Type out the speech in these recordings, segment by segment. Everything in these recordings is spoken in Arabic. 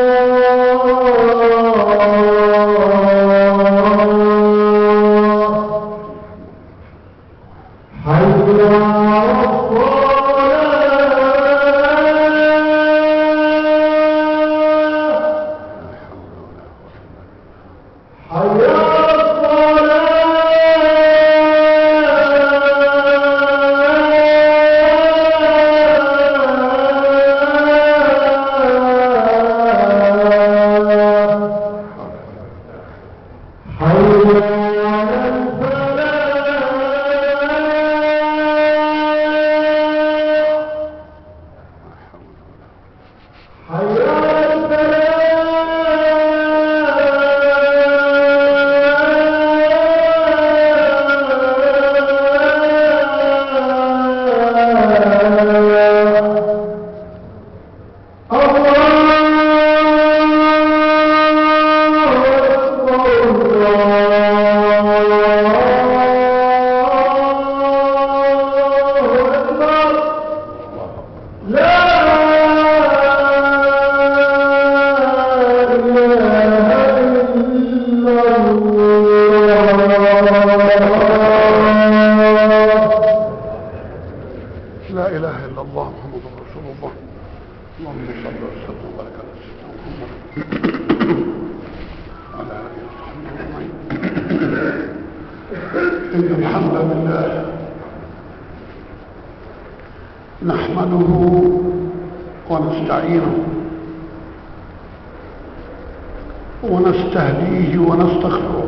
ونستهديه ونستغفره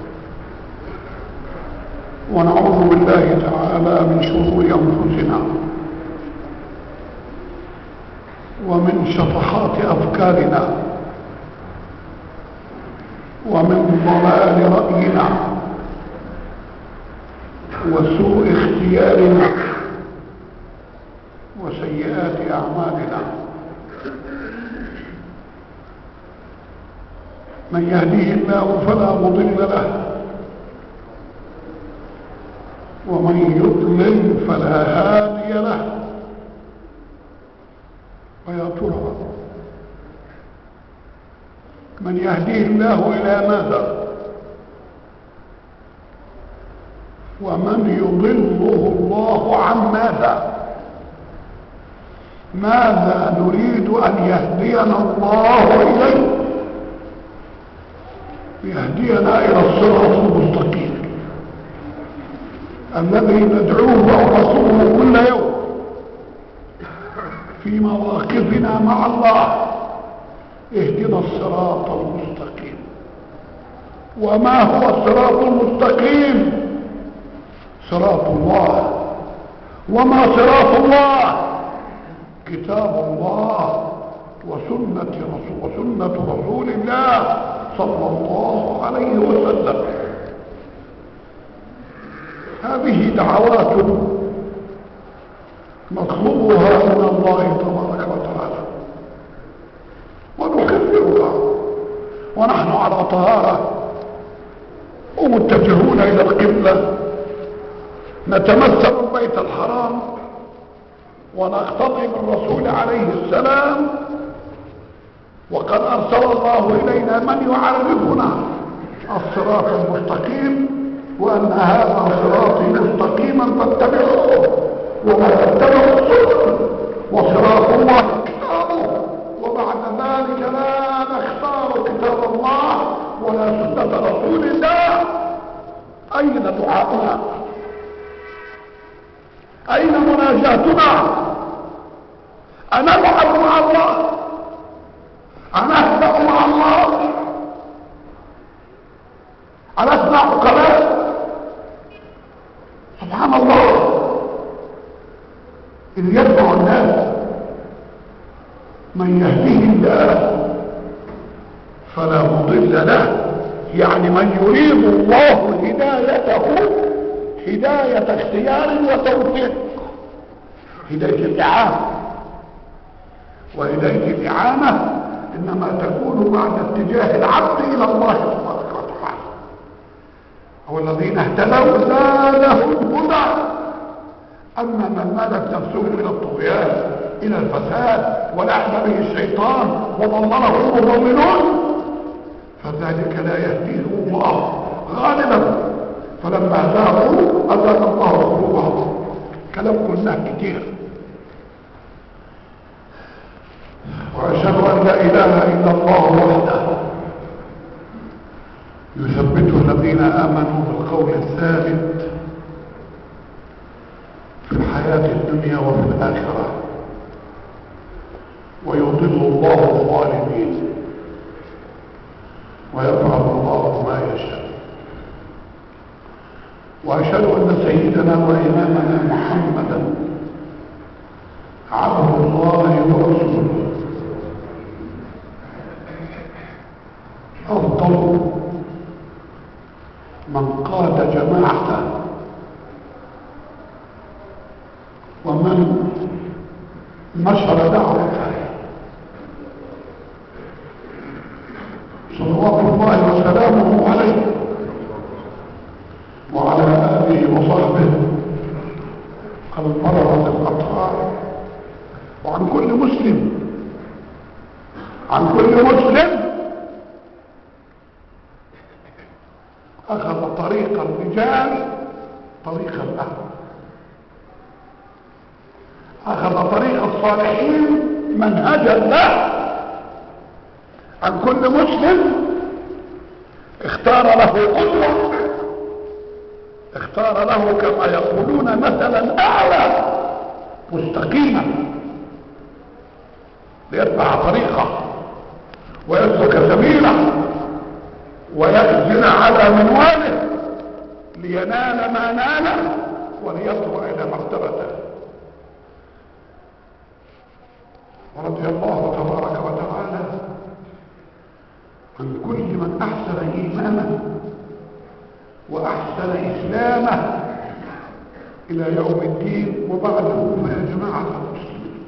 ونعوذ بالله تعالى من شرور أنفسنا ومن شطحات أفكارنا ومن ضلال رأينا وسوء اختيارنا وسيئات أعمالنا. من يهديه الله فلا مضل له ومن يضلل فلا هادي له. ويا ترى من يهديه الله إلى ماذا ومن يضله الله عن ماذا؟ ماذا نريد أن يهدينا الله إليه؟ يهدينا إلى الصراط المستقيم الذي ندعوه ورسوله كل يوم في مواقفنا مع الله. اهدنا الصراط المستقيم. وما هو الصراط المستقيم؟ صراط الله. وما صراط الله؟ كتاب الله وسنة رسول الله صلى الله عليه وسلم. هذه دعوات نطلبها من الله تبارك وتعالى ونكررها ونحن على طهارة ومتجهون إلى القبلة، نتمثل البيت الحرام ونقتضي بالرسول عليه السلام، وقد أرسل الله إلينا من يعرفنا الصراط المستقيم، وأن هذا صراطي مستقيما فاتبعوه وما تتبعوا السبل وصراط الله كتابه. وبعد ذلك لا نختار كتاب الله ولا سنة رسول الله. أين دعاؤنا؟ أين مناجاتنا؟ أنلعب مع الله؟ أنهزأ مع الله؟ ألسنا عقلاء؟ سبحان الله. إذ يتبع الناس من يهديه الله فلا مضل له، يعني من يريد الله هدايته هداية اختيار وتوفيق، هداية الإعانة. وهداية الإعانة إنما تكون بعد اتجاه العبد إلى الله تبارك وتعالى. والذين اهتدوا زادهم هدى أما من مالت نفسه إلى الطغيان إلى الفساد ولعب به الشيطان وضلله المضللون فذلك لا يهديه الله غالبا، فلما زاغوا أزاغ الله قلوبهم. كلام قلناه كتير. وأشهد أن لا إله إلا الله وحده يثبت الذين آمنوا بالقول الثابت في الحياة الدنيا وفي الآخرة، ويضل الله الظالمين ويفعل الله ما يشاء. وأشهد أن سيدنا وإمامنا محمدا عبد الله ورسوله أفضل من قاد جماعته ومن نشر دعوته، صلوات الله وسلامه عليه وعلى آله وصحبه البررة الأطهار، وعن كل مسلم أخذ طريق الرجال طريق الأهل، أخذ طريق الصالحين منهجا له. عن كل مسلم اختار له قدوة، اختار له كما يقولون مثلا أعلى مستقيما ليتبع طريقه ويسلك سبيله ويأذن على منواله لينال ما ناله وليصل إلى مرتبته. ورضي الله تبارك وتعالى عن كل من أحسن إيمانه وأحسن إسلامه إلى يوم الدين. وبعده فيا جماعة المسلمين،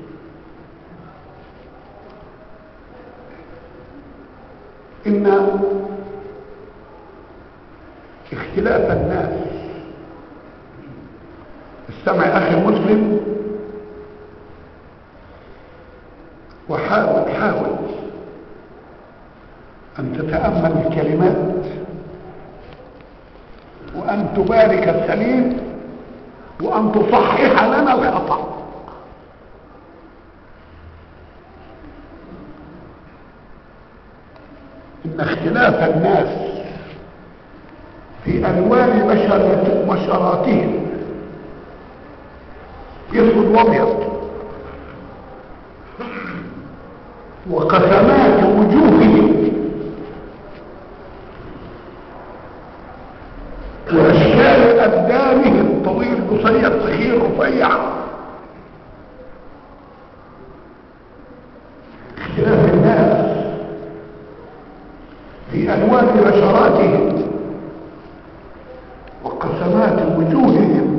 إن اختلاف الناس، استمع أخي المسلم وحاول أن تتأمل الكلمات وأن تبارك السليم وأن تصحح لنا الخطأ. إن اختلاف الناس في ألوان بشراتهم يسود وابيض وقسمات وجوههم وأشكال أبدانهم طويل قصير صغير رفيع، اختلاف الناس في ألوان بشراتهم وقسمات وجوههم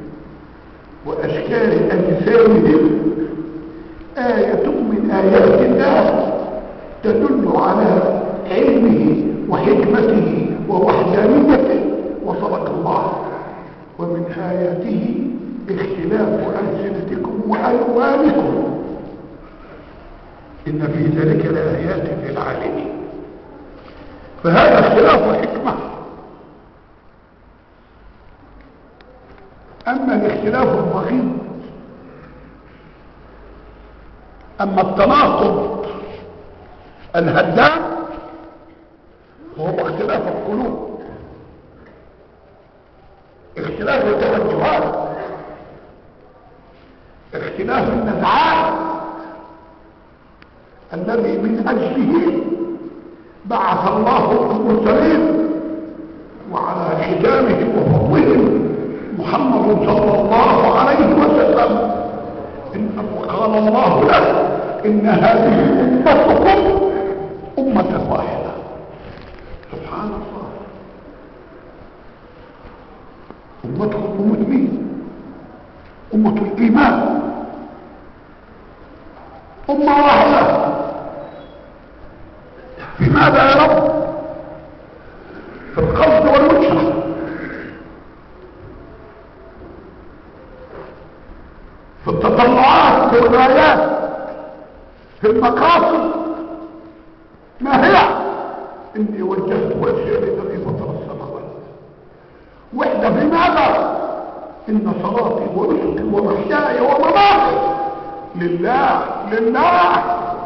وأشكال أجسامهم آية من آيات الله تدل على علمه وحكمته ووحدانيته. وصدق الله. ومن آياته اختلاف ألسنتكم وألوانكم إن في ذلك لآيات للعالمين. فهذا اختلاف حكمة. أما الاختلاف البغيض، أما التناقض الهدام وهو اختلاف القلوب، اختلاف التوجهات، اختلاف النزعات الذي من أجله بعث الله المرسلين وعلى ختامهم وفضلهم محمد صلى الله عليه وسلم. قال الله له إن هذه أمتكم أمة واحدة. سبحان الله. أمتكم أمة مين؟ أمة الإيمان، أمة واحدة. في ماذا يا رب؟ في القصد والوجهة. ما هي؟ إني وجهت وجهي للذي فطر السماوات. وحدة في ماذا؟ إن صلاتي ونسكي ومحياي ومماتي لله. لله.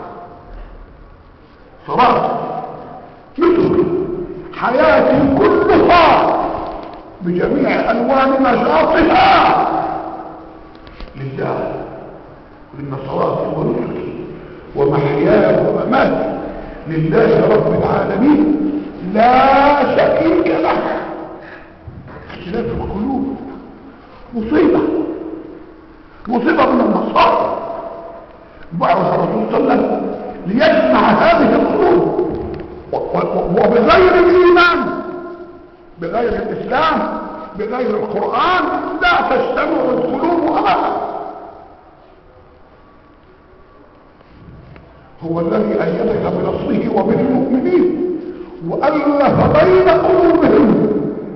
صلاتي، نسكي، حياتي كلها بجميع ألوان نشاطها لله. إن صلاتي ونسكي ومحياي ومماتي لله رب العالمين لا شريك له. اختلاف القلوب مصيبة، مصيبة من المصائب. بعث الرسول صلى الله عليه وسلم ليجمع هذه القلوب، وبغير الإيمان، بغير الإسلام، بغير القرآن لا تجتمع القلوب أبدا. هو الذي أيدك بنصره وبالمؤمنين وألف بين قلوبهم.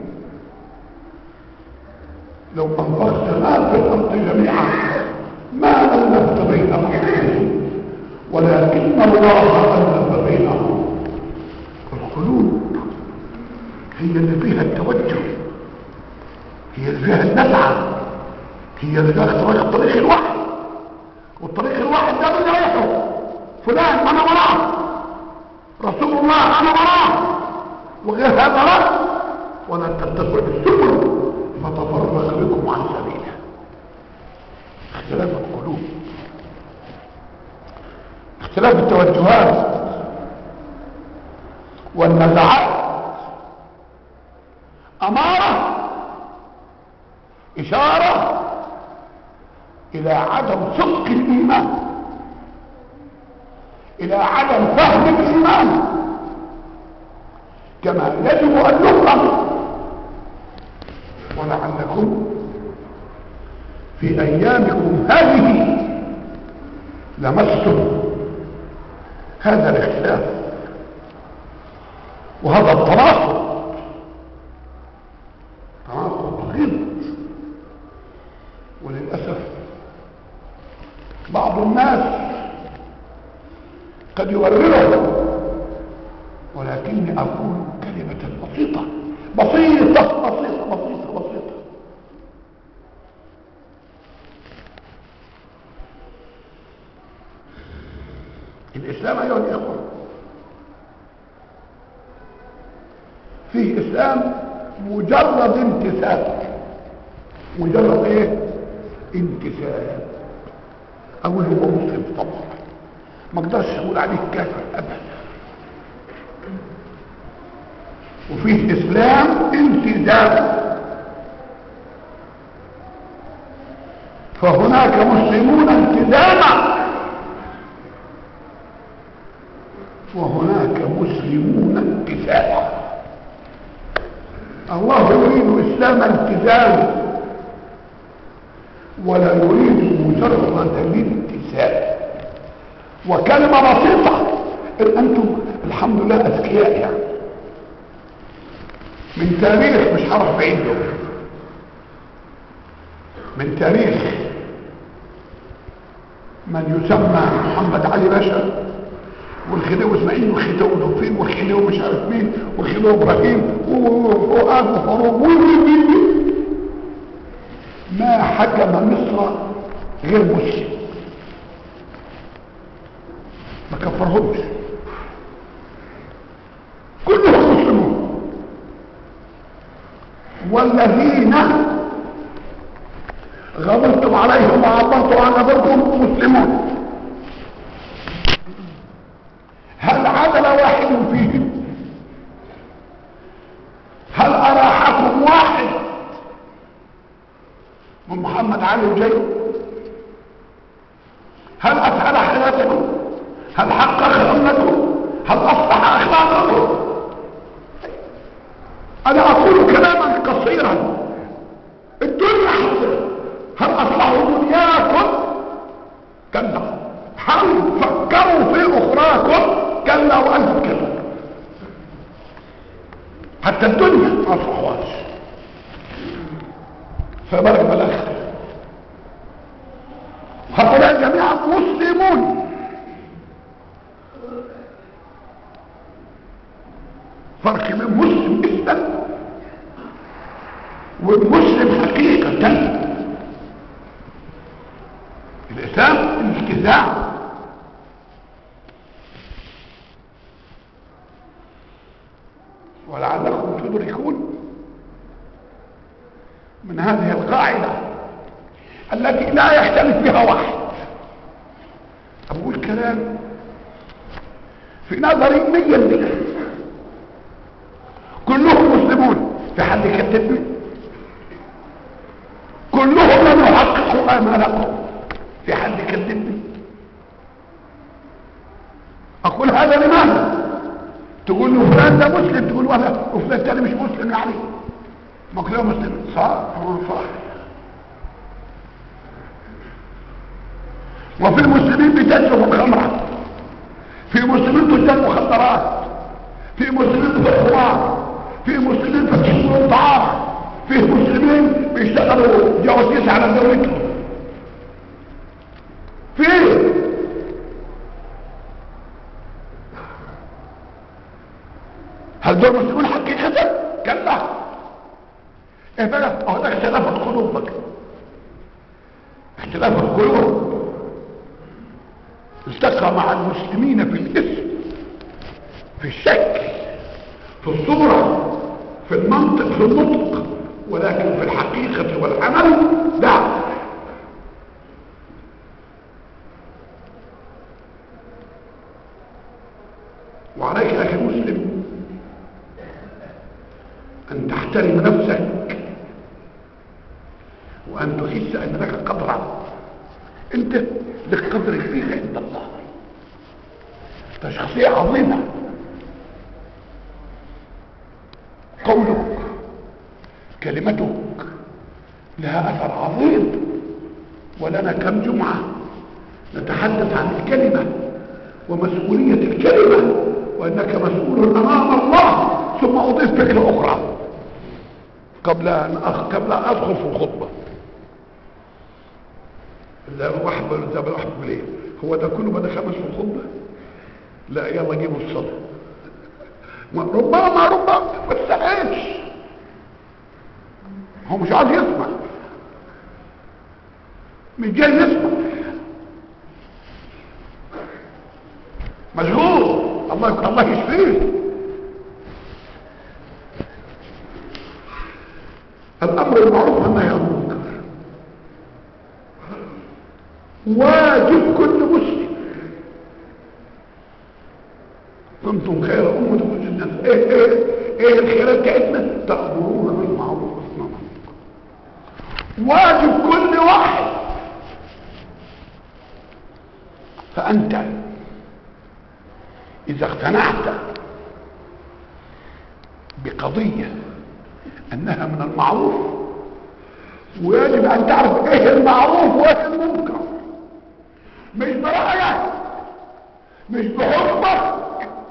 لو أنفقت ما في الأرض جميعا ما ألفت بين قلوبهم ولكن الله ألف بينهم. القلوب هي اللي فيها التوجه، هي اللي فيها النزعة، هي اللي فيها اختراق طريق الوحي. والطريق الواحد ده من رايحه فلان أنا وراه، رسول الله أنا وراه، وغير هذا لا. ولا تتبعوا السبل فتفرق بكم عن سبيله. اختلاف القلوب، اختلاف التوجهات والنزعات أمارة، إشارة إلى عدم صدق الإيمان، إلى عدم فهم الإيمان كما يجب أن يفهم. ولعلكم في أيامكم هذه لمستم هذا الاختلاف وهذا التناقض، تناقض بغيض. وللأسف بعض الناس قد يورره، ولكني أقول كلمة بسيطة بسيطة بسيطة بسيطة بسيطة. الإسلام أيها الإخوة فيه إسلام مجرد امتثال. مجرد ايه؟ امتثال. أقول هو مسلم طبعا، ما اقدرش اقول عليه كافر ابدا. وفيه اسلام التزام، فهناك مسلمون التزاما وهناك مسلمون امتثالا. الله يريد اسلام التزام ولا يريد مجرد الامتثال. وكلمة بسيطة، انتم الحمد لله اذكياء يعني. من تاريخ مش هعرف بعيده، من تاريخ من يسمى محمد علي باشا والخديوي اسماعيل والخديوي لطفين والخديوي مش عارف مين والخديوي ابراهيم وفؤاد وفاروق ما حكم مصر غير مسلم، ما كفرهمش، كلهم مسلمون. والذين غضبتم عليهم وعبرتم عن غضبهم مسلمون. هل عدل واحد فيهم؟ هل أراحكم واحد من محمد علي وجاي؟ هل أسهل حياتكم؟ هل حقق أمنكم؟ هل أصلح أخلاقكم؟ أنا أقول كلاما قصيرا، الدنيا حصل. هل أصلحوا دنياكم؟ كلا. هل فكروا في أخراكم؟ كلا وأنتم كلا. حتى الدنيا ما أصلحوهاش، فبارك بالآخر. هؤلاء جميعا مسلمون فرق بين مسلم اسما والمسلم حقيقة. الاسلام الالتزام، ولعلكم تدركون من هذه القاعدة التي لا يختلف بها واحد. أقول كلام في نظري 100%، كلهم مسلمون، في حد يكذبني؟ كلهم لم يحققوا آمالهم، في حد يكذبني؟ أقول هذا لماذا؟ تقول له فلان ده مسلم، تقول ولا وفلان تاني مش مسلم، يعني ما كلهم مسلمين. صح؟ وفي المسلمين بتشربوا الخمرة، في مسلمين تجار مخدرات، في مسلمين في الخمار، في مسلمين في الشرب والطعام، في مسلمين بيشتغلوا جواسيس على دولتهم. في هل دول مسلمون حقيقة؟ كلا. ايه بقى؟ اهو ده اختلاف القلوب بقى، اختلاف القلوب. التقى مع المسلمين في الاسم، في الشكل، في الصورة، في المنطق، في النطق، ولكن في الحقيقة والعمل لا. وعليك يا اخي المسلم ان تحترم نفسك، وان تحس ان لك قدرا، انت لك قدر كبير عند الله، انت شخصية عظيمة. قولك، كلمتك لها اثر عظيم، ولنا كم جمعة نتحدث عن الكلمة ومسؤولية الكلمة، وانك مسؤول امام الله. ثم اضيف فكرة اخرى قبل ان ادخل في الخطبة. زي ما واحد بيقول ايه، هو ده كله بدأ 5 في الخطبة؟ لا، يلا جيبوا الصلاة. ربما ما تستحقش، هو مش عايز يسمع، مش جاي يسمع، مشغول. الله يشفيه. الامر المعروف والنهي عن المنكر واجب كل مسلم. كنتم خير امه تخرج الناس. ايه الخيرات بتاعتنا؟ تأمرون بالمعروف وتنهون عن المنكر. واجب كل واحد. فانت اذا اقتنعت بقضية انها من المعروف، ويجب ان تعرف ايه المعروف وايه المنكر، مش برأيك، مش بحكمك.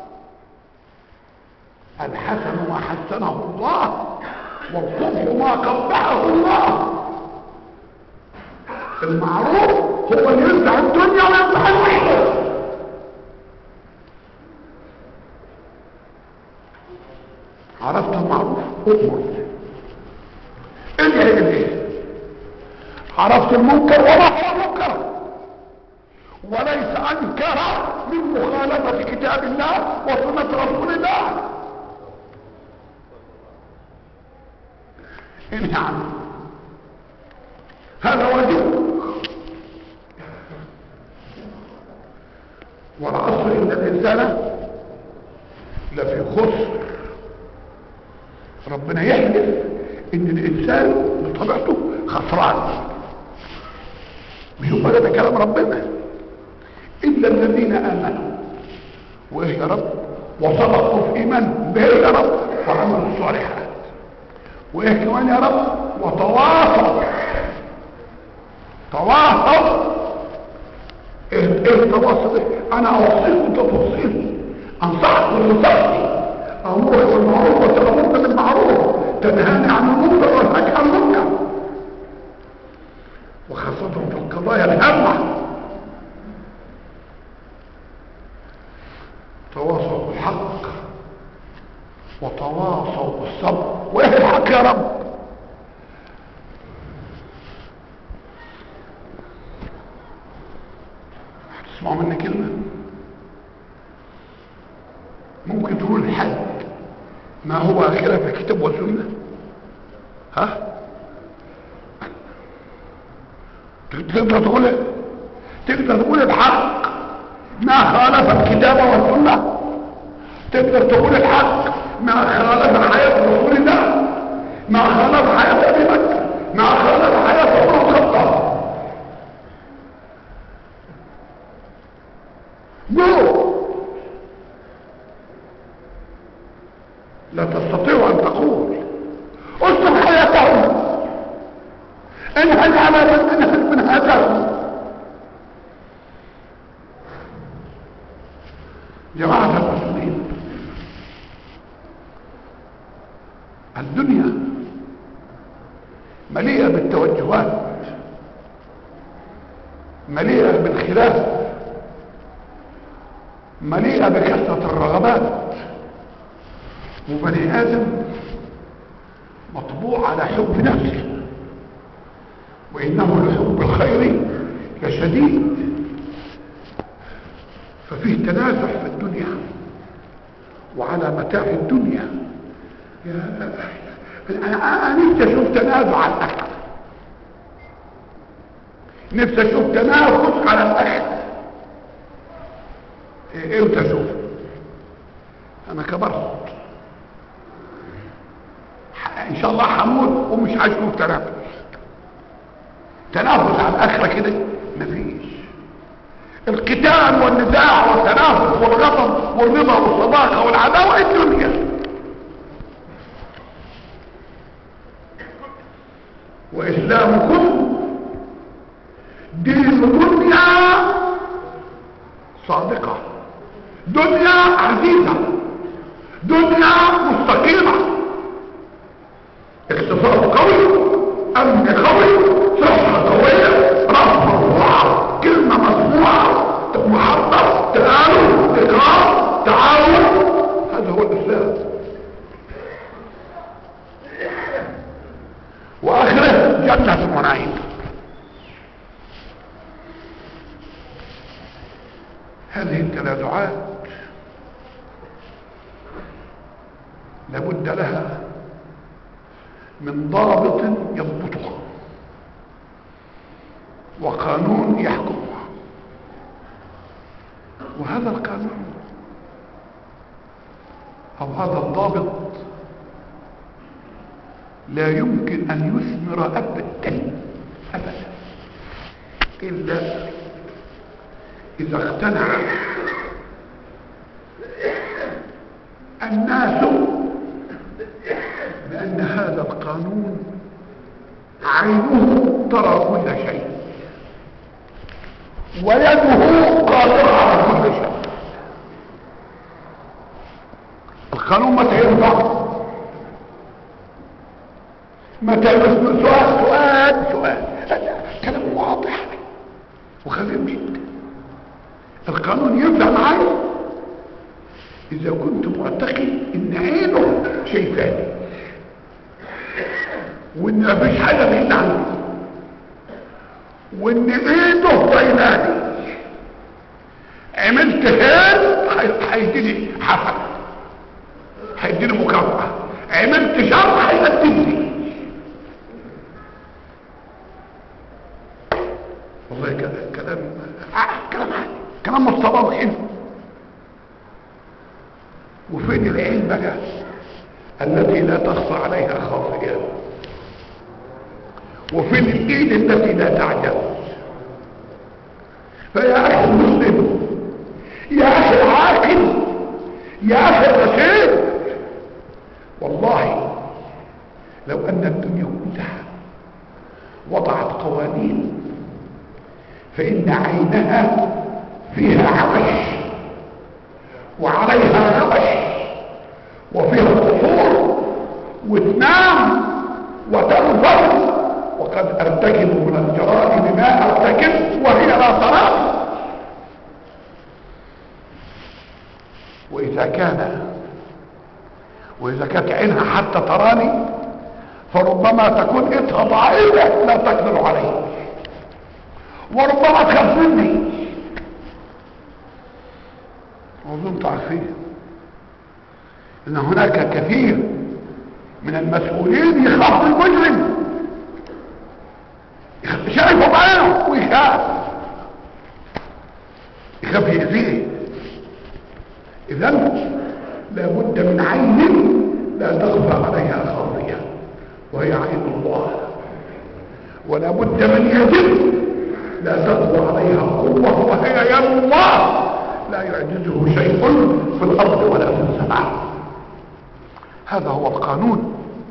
الحسن ما حسنه الله، والقبح ما قبحه الله. المعروف هو اللي يمدح الدنيا ويمدح الآخرة. عرفت المعروف؟ أؤمر انهي اليه. عرفت المنكر وما هو المنكر، وليس انكر من مخالفة كتاب الله وسنة رسول الله. انهي عنه، هذا واجب. والعصر ان الانسان لفي خسر. ربنا يحلف ان الانسان بطبيعته خسران، مش هو ده كلام ربنا. الا الذين امنوا وايه يا رب، وصدقوا في ايمانهم بايه يا رب، وعملوا الصالحات، وايه كمان يا رب، وتواصوا. ايه التواصل؟ انا اوصيكم تفصيل، انصحكم بنصيحتي، امرك بالمعروف وتامرك بالمعروف، تنهاني عن المنكر وانهاك عن المنكر، وخاصة في القضايا الهامة. تواصوا بالحق وتواصوا بالصبر. وايه الحق يا رب؟ هتسمعوا مني كلمة ممكن تقول الحق ما هو خلاف الكتاب والسنة. ها تقدر تقول الحق ما خالف الكتاب والسنة؟ تقدر تقول الحق ما خالف حياة رسول الله، ما خالف حياة ابي بكر، ما خالف حياة عمر بن الخطاب؟ لا تستطيع ان تقول اسلم حياتهم، انهج على من انهج من هاتهم. جماعة المسلمين، الدنيا مليئة بالتوجهات، مليئة بالخلاف، مليئة بكثرة الرغبات، وبني آدم مطبوع على حب نفسه، وإنه لحب الخير لشديد. ففيه تنازع في الدنيا وعلى متاع الدنيا. أنا نفسي أشوف تنازع على الأكل، نفسي أشوف تنافس على الأكل. إمتى أشوف؟ أنا كبرت إن شاء الله حموت ومش هشوف تنافس على الآخرة كده مفيش. القتال والنزاع والتنافس والغضب والرضا والصداقة والعداوة الدنيا. وإسلامكم دين دنيا صادقة، دنيا عزيزة، دنيا مستقيمة، اقتصاد قوي، أمن قوي، صحة قوية، رفع ووعظ، كلمة مسموعة، محبة، تآلف، إكرام، تعاون. هذا هو الإسلام. وآخره جنة ونعيم. هذه التنازعات لابد لها من ضابط يضبطها وقانون يحكمها، وهذا القانون او هذا الضابط لا يمكن ان يثمر ابدا الا اذا اقتنع الناس بان هذا القانون عينه ترى كل شيء ويده قادرة على كل شيء. القانون متى ينفع؟ متى يسمى سؤال كلام واضح وخفيف جدا. القانون ينفع معي اذا كنت معتقد ان عينه شايفاني وان مفيش حاجه بعيد عني وان ايده طيناني. عملت خير هيديني حسن، هيديني مكافأة. عملت شر هيقدمني. والله كلام مصطبه حلو. وفين العين بقى التي لا تخفى عليها خافية؟ وفين الايد التي لا تعجز؟ فيا اخي المسلم، يا اخي العاقل، يا اخي الرشيد، والله لو ان الدنيا كلها وضعت قوانين فان عينها فيها عبش وعليها غبش وفيها قصور وتنام وتنفض. وقد ارتكب من الجرائم ما ارتكب وهي لا ترى. واذا كانت عينها حتى تراني فربما تكون ايدها ضعيفة لا تقدر علي، وربما تخاف مني. وظنت عارفين ان هناك كثير من المسؤولين يخاف المجرم، شايفه بعينه ويخاف يأذيه. اذا لابد من عين لا تخفى عليها خافية وهي عين الله، ولا بد من يد لا تقوى عليها قوة وهي يد الله، لا يعجزه شيء في الارض ولا في السماء. هذا هو القانون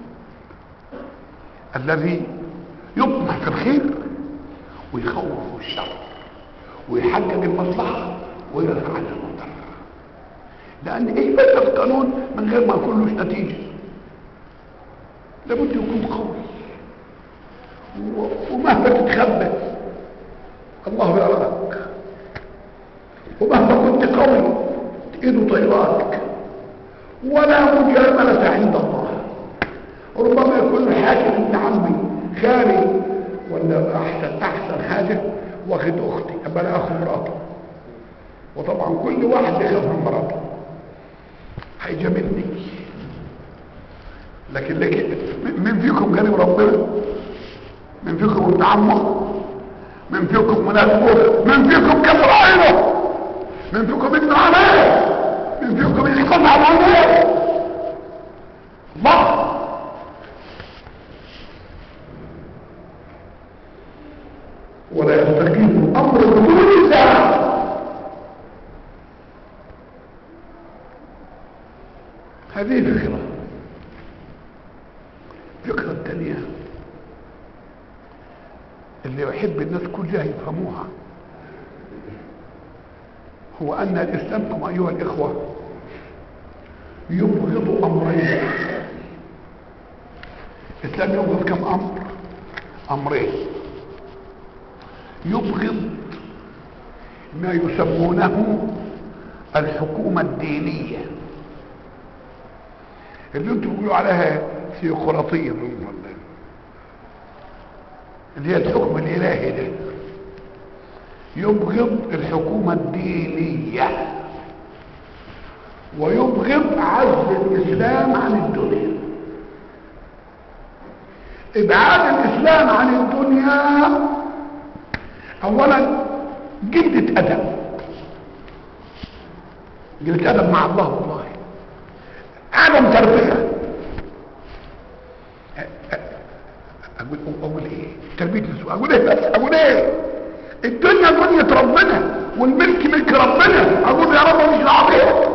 الذي يطمح في الخير ويخوف الشر ويحقق المصلحة ويرفع عن المضر. لان ايه بس القانون من غير ما يكون له نتيجة؟ لابد يكون قوي، ومهما تتخبى الله يراك، ومهما كنت قوي ايده طيراك، ولا مجاملة عند الله. ربما يكون الحاكم ابن عمي خالي ولا احسن حاجة واخد اختي ابقى انا اخو مراته، وطبعا كل واحد يخاف من مراته هيجاملني. لكن من فيكم قريب ربنا؟ من فيكم ابن عمه؟ من فيكم مناسبه؟ من فيكم كسر عينه؟ من فيكم ابن عليه؟ من فيكم يقطع عليه؟ الله. ولا يستقيم الامر بدون الله. هذه فكرة. الفكرة الثانية اللي يحب الناس كلها يفهموها هو ان الاسلام ايها الاخوة يبغض امرين. الاسلام يبغض كم امر؟ امرين. يبغض ما يسمونه الحكومة الدينية اللي انتم بيقولوا عليها ثيوقراطية، اللي هي الحكم الالهي ده. يبغض الحكومة الدينية ويبغض عزل الاسلام عن الدنيا. ابعاد الاسلام عن الدنيا اولا قلة ادب مع الله، والله عدم تربية. اقول ايه؟ تربية السوء. اقول ايه بس؟ اقول ايه؟ الدنيا دنيا ربنا والملك ملك ربنا. اقول يا رب مش دعوه،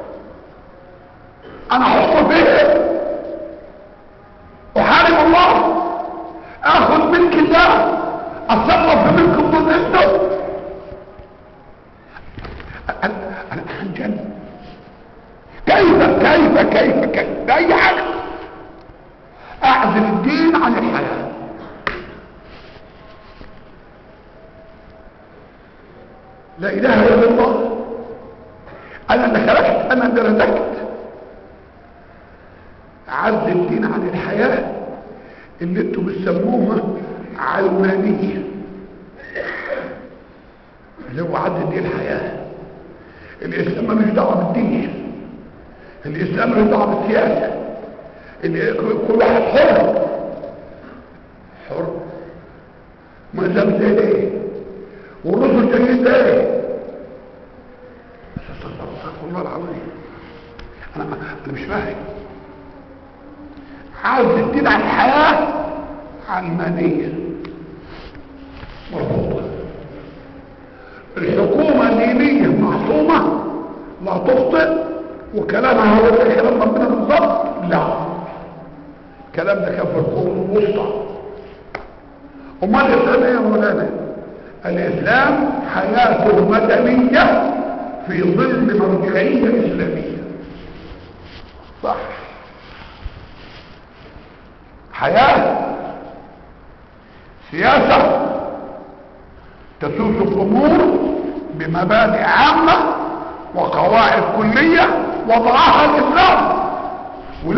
انا احط فيه احارب الله، اخذ ملك الله، اتصرف في ملك بدون اذنه. انا هنجن. كيف باي حاجه اعزل الدين عن الحياه. لا اله الا الله. انا اللي خلقت، انا اللي رزقت. عزل الدين عن الحياه اللي انتم بتسموها علمانيه، اللي هو عزل الدين الحياه. الاسلام ملوش دعوه بالدين، الاسلام ملوش دعوه بالسياسه. كل واحد حر. ما زال زي ايه؟ والرسل جايين ده ايه؟ استغفر الله العظيم. انا مش فاهم. عاوز الدين عن الحياه علمانيه مرفوضه. الحكومه دينيه معصومه لا تخطئ، وكلامها هو زي كلام ربنا بالظبط. لا، الكلام ده كان في القرون الوسطى. امال الاسلام ايه يا مولانا؟ الاسلام حياته مدنيه في ظل مرجعيه اسلاميه. صح، حياه سياسه تسوس الامور بمبادئ عامه وقواعد كليه وضعها الاسلام،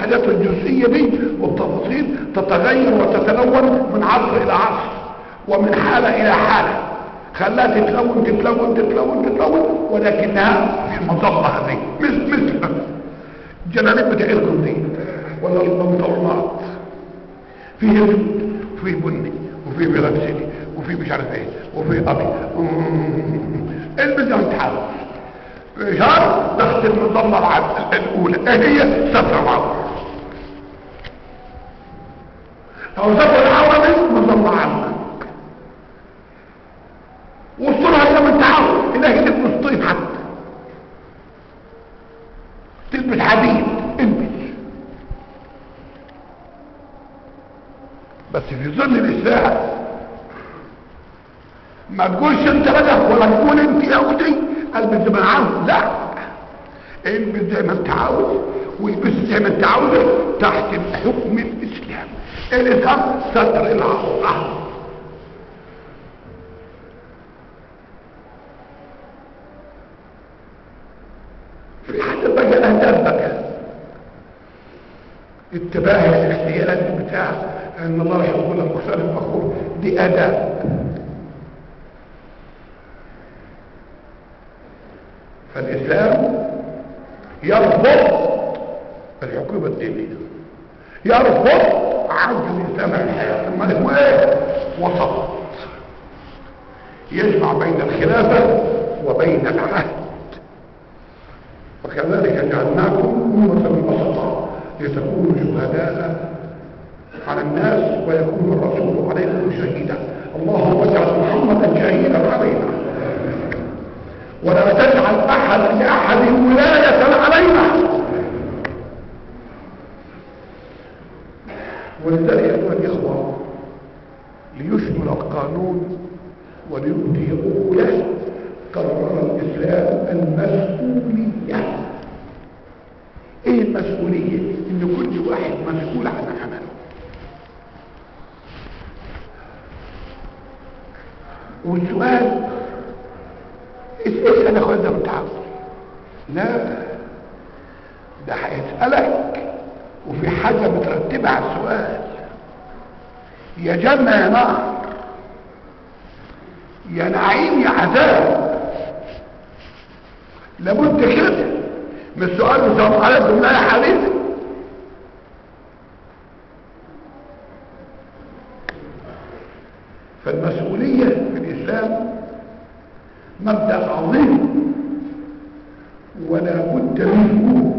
الحاجات الجزئية دي والتفاصيل تتغير وتتلون من عصر الى عصر ومن حالة الى حالة، خلاها تتلون تتلون تتلون تتلون، ولكنها في مظلة هذه مثل الجلاليب بتاعتكم دي ولا البنطلونات، فيه اسود وفيه بني وفيه بنفسجي وفيه مش عارف ايه وفيه ابيض، البس زي ما انت عاوز. شهر تحت المظلة الاولى ايه هي؟ ستر العورة، او ستر العورة دي مظلة عامة واسترها زي ما انت عاوز، الهي تلبس طين حتى تلبس حديد البس، بس في ظل الاسلام ما تقولش انت بقى ولا تقول انت يا اختي البس زي ما انا عاوز، لا البس زي ما انت عاوز والبس زي ما انت عاوز تحت الحكم الاسلامي. الاسلام ستر العورة. في حاجة بقى الاهداف بقى اتباع الاختيارات بتاع ان الله يحب المختار الفخور، دي اداب. فالاسلام يرفض الحكومة الدينية، يرفض عدل الاسلام عن الحياة، اما هو ايه؟ وسط يجمع بين الخلافة وبين العهد. وكذلك جعلناكم أمة وسطا لتكونوا شهداء على الناس ويكون الرسول عليكم شهيدا. اللهم اجعل محمدا شهيدا علينا ولا تجعل احد لاحد ولاية علينا. ولذلك ايها الاخوه ليشمل القانون وليؤتي عقوله قرر الاسلام المسؤوليه. ايه المسؤوليه؟ ان كل واحد مسؤول عن عمله. والسؤال اسال اخويا ده متعود، لا ده هيسالك وفي حاجه مترتبه على السؤال، يا جنه يا نار، يا نعيم يا عذاب. لابد كده من السؤال. السلام عليكم لا يا حبيبي. فالمسؤوليه في الاسلام مبدأ عظيم ولا بد منه.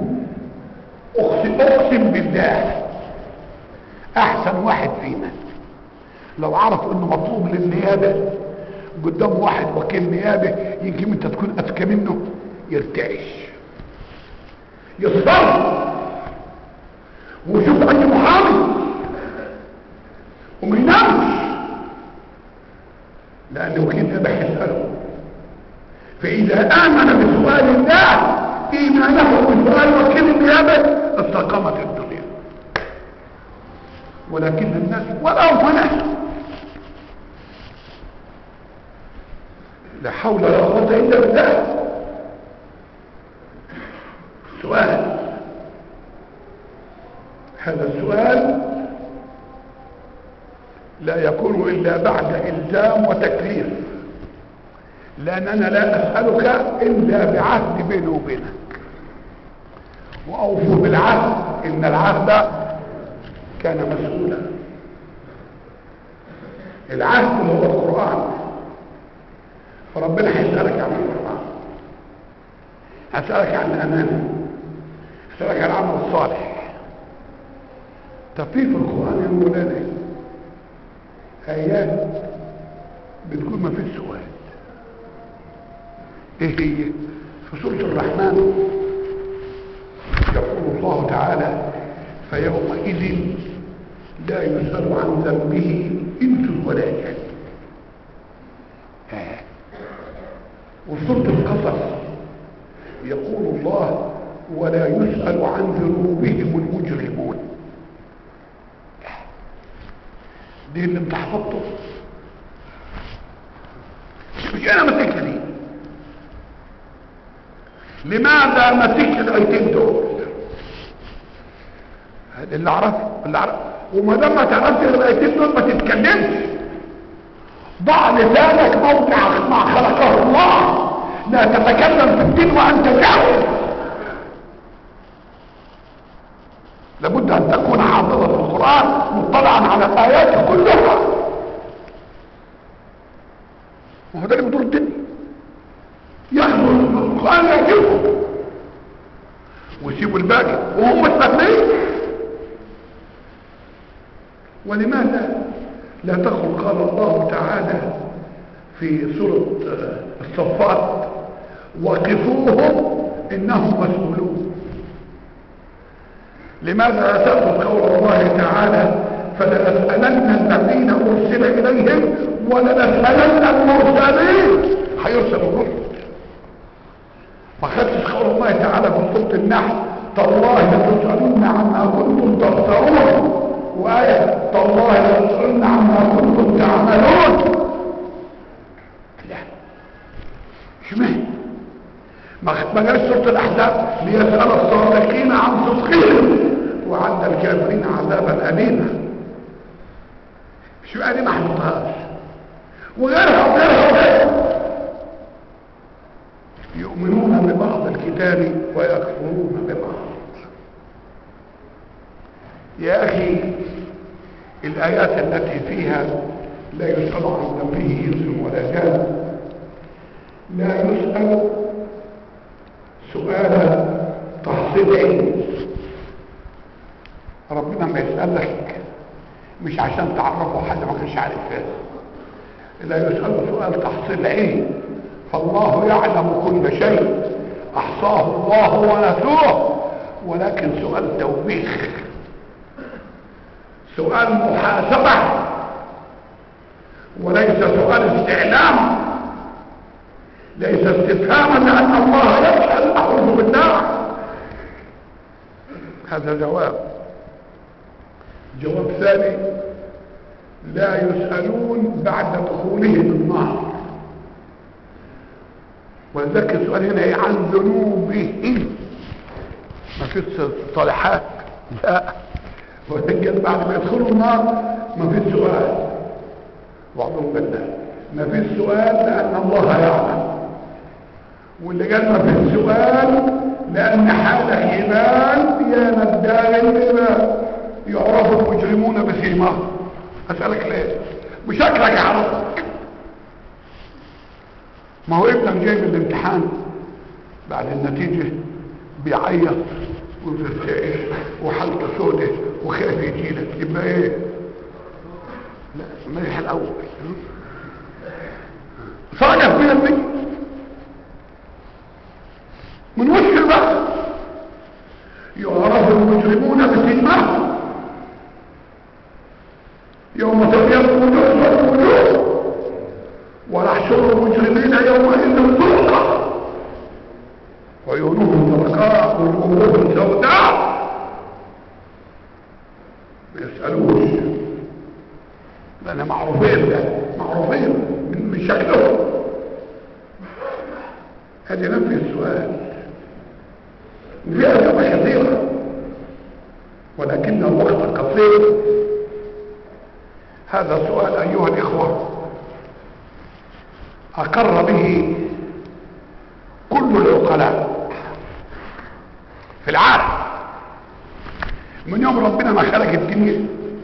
اقسم بالله احسن واحد فينا لو عرف انه مطلوب للنيابة قدام واحد وكيل نيابة يمكن انت تكون اذكى منه، يرتعش يصبر ويشوف اي محامي وما ينامش، لان وكيل نيابة هيسأله. فإذا آمن بسؤال الله إيمانه بسؤال وكيل النيابة استقامت الدنيا. ولكن الناس ولا منع، لا حول ولا قوة إلا بالله. سؤال، هذا السؤال لا يكون إلا بعد إلزام وتكليف، لأن أنا لا أسألك إلا بعهد بيني وبينك، وأوفوا بالعهد إن العهد كان مسؤولا. العهد هو القرآن، فربنا هيسألك عن القرآن، هيسألك عن الأمانة، هيسألك عن العمل الصالح. طب في القرآن يا مولانا آيات بتقول ما فيش سؤال. ايه هي؟ في سورة الرحمن يقول الله تعالى فيومئذ لا يسأل عن ذنبه انس ولا جان. وفي سورة القصص يقول الله ولا يسأل عن ذنوبهم المجرمون. دي اللي انت حفظته مش انا مسكت دي. لماذا مسكت الايتين دول؟ اللي عرفه وما دام ما تعرفش الايتين دول ما تتكلمش. ضع لسانك موضع ما خلقه الله، لا تتكلم في الدين وانت جاهل. لابد ان تكون حافظا في القران مطلعا على الايات كلها. وهو ده اللي بيدور الدنيا، ياخدوا القران يعجبهم ويسيبوا الباقي وهم مش فاهمين. ولماذا لا تقل قال الله تعالى في سورة الصفات وقفوهم انهم مسؤولون؟ لماذا لا تقل قول الله تعالى فلنسألن الذين ارسل اليهم ولنسألن المرسلين؟ هيرسل الرسل. ما خدتش قول الله تعالى في سورة النحل تالله لتسألن عما كنتم تفترون، وآية تالله لتسألن عما كنتم تعملون؟ لا شمال ما جاش سورة الأحزاب ليسأل الصادقين عن صدقهم وعد الكافرين عذابا أليما. شو دي ما حفظهاش وغيرها وغيرها. يؤمنون ببعض الكتاب ويكفرون ببعض. يا أخي الآيات التي فيها لا يسأل عن ذنبه إنس ولا جان، لا يسأل سؤال تحصيل علم. ربنا ما يسألك مش عشان تعرفه حد ما كانش عارف هذا، لا يسأل سؤال تحصيل علم. فالله يعلم كل شيء احصاه الله ونسوه، ولكن سؤال توبيخ، سؤال محاسبة، وليس سؤال استعلام، ليس استفهاما لأن الله يسأل. أعوذ بالله. هذا جواب ثاني لا يسألون بعد دخولهم النار. ولذلك السؤال هنا ايه؟ عن ذنوبهم. ما فيش صالحات، لا. ولكن بعد ما يدخلوا النار ما فيش سؤال. وعظهم بالله ما فيش سؤال لأن الله يعلم. واللي قال ما فيش سؤال لأن حالك يبان يا نداء الإيمان يعرف المجرمون بسيماهم. أسألك ليه؟ بشكلك يعرفك. ما هو ابنك جاي من الامتحان بعد النتيجة بيعيط وبيرتعش وحالته سودة وخايف يجيلك، يبقى ايه؟ لا مريح الاول صاجف بين النجم من وش البحر يعرف المجرمون بسيماهم يوم تبيض وجوه ونحشر المجرمين يومئذ زرقا وعيونهم زرقاء ووجوههم سوداء ما يسألوش لأن معروفين من شكلهم. هذه نفي السؤال وفي أجابة كثيرة ولكن الوقت قصير. هذا سؤال أيها الإخوة أقر به كل العقلاء في العالم من يوم ربنا ما خلق الدنيا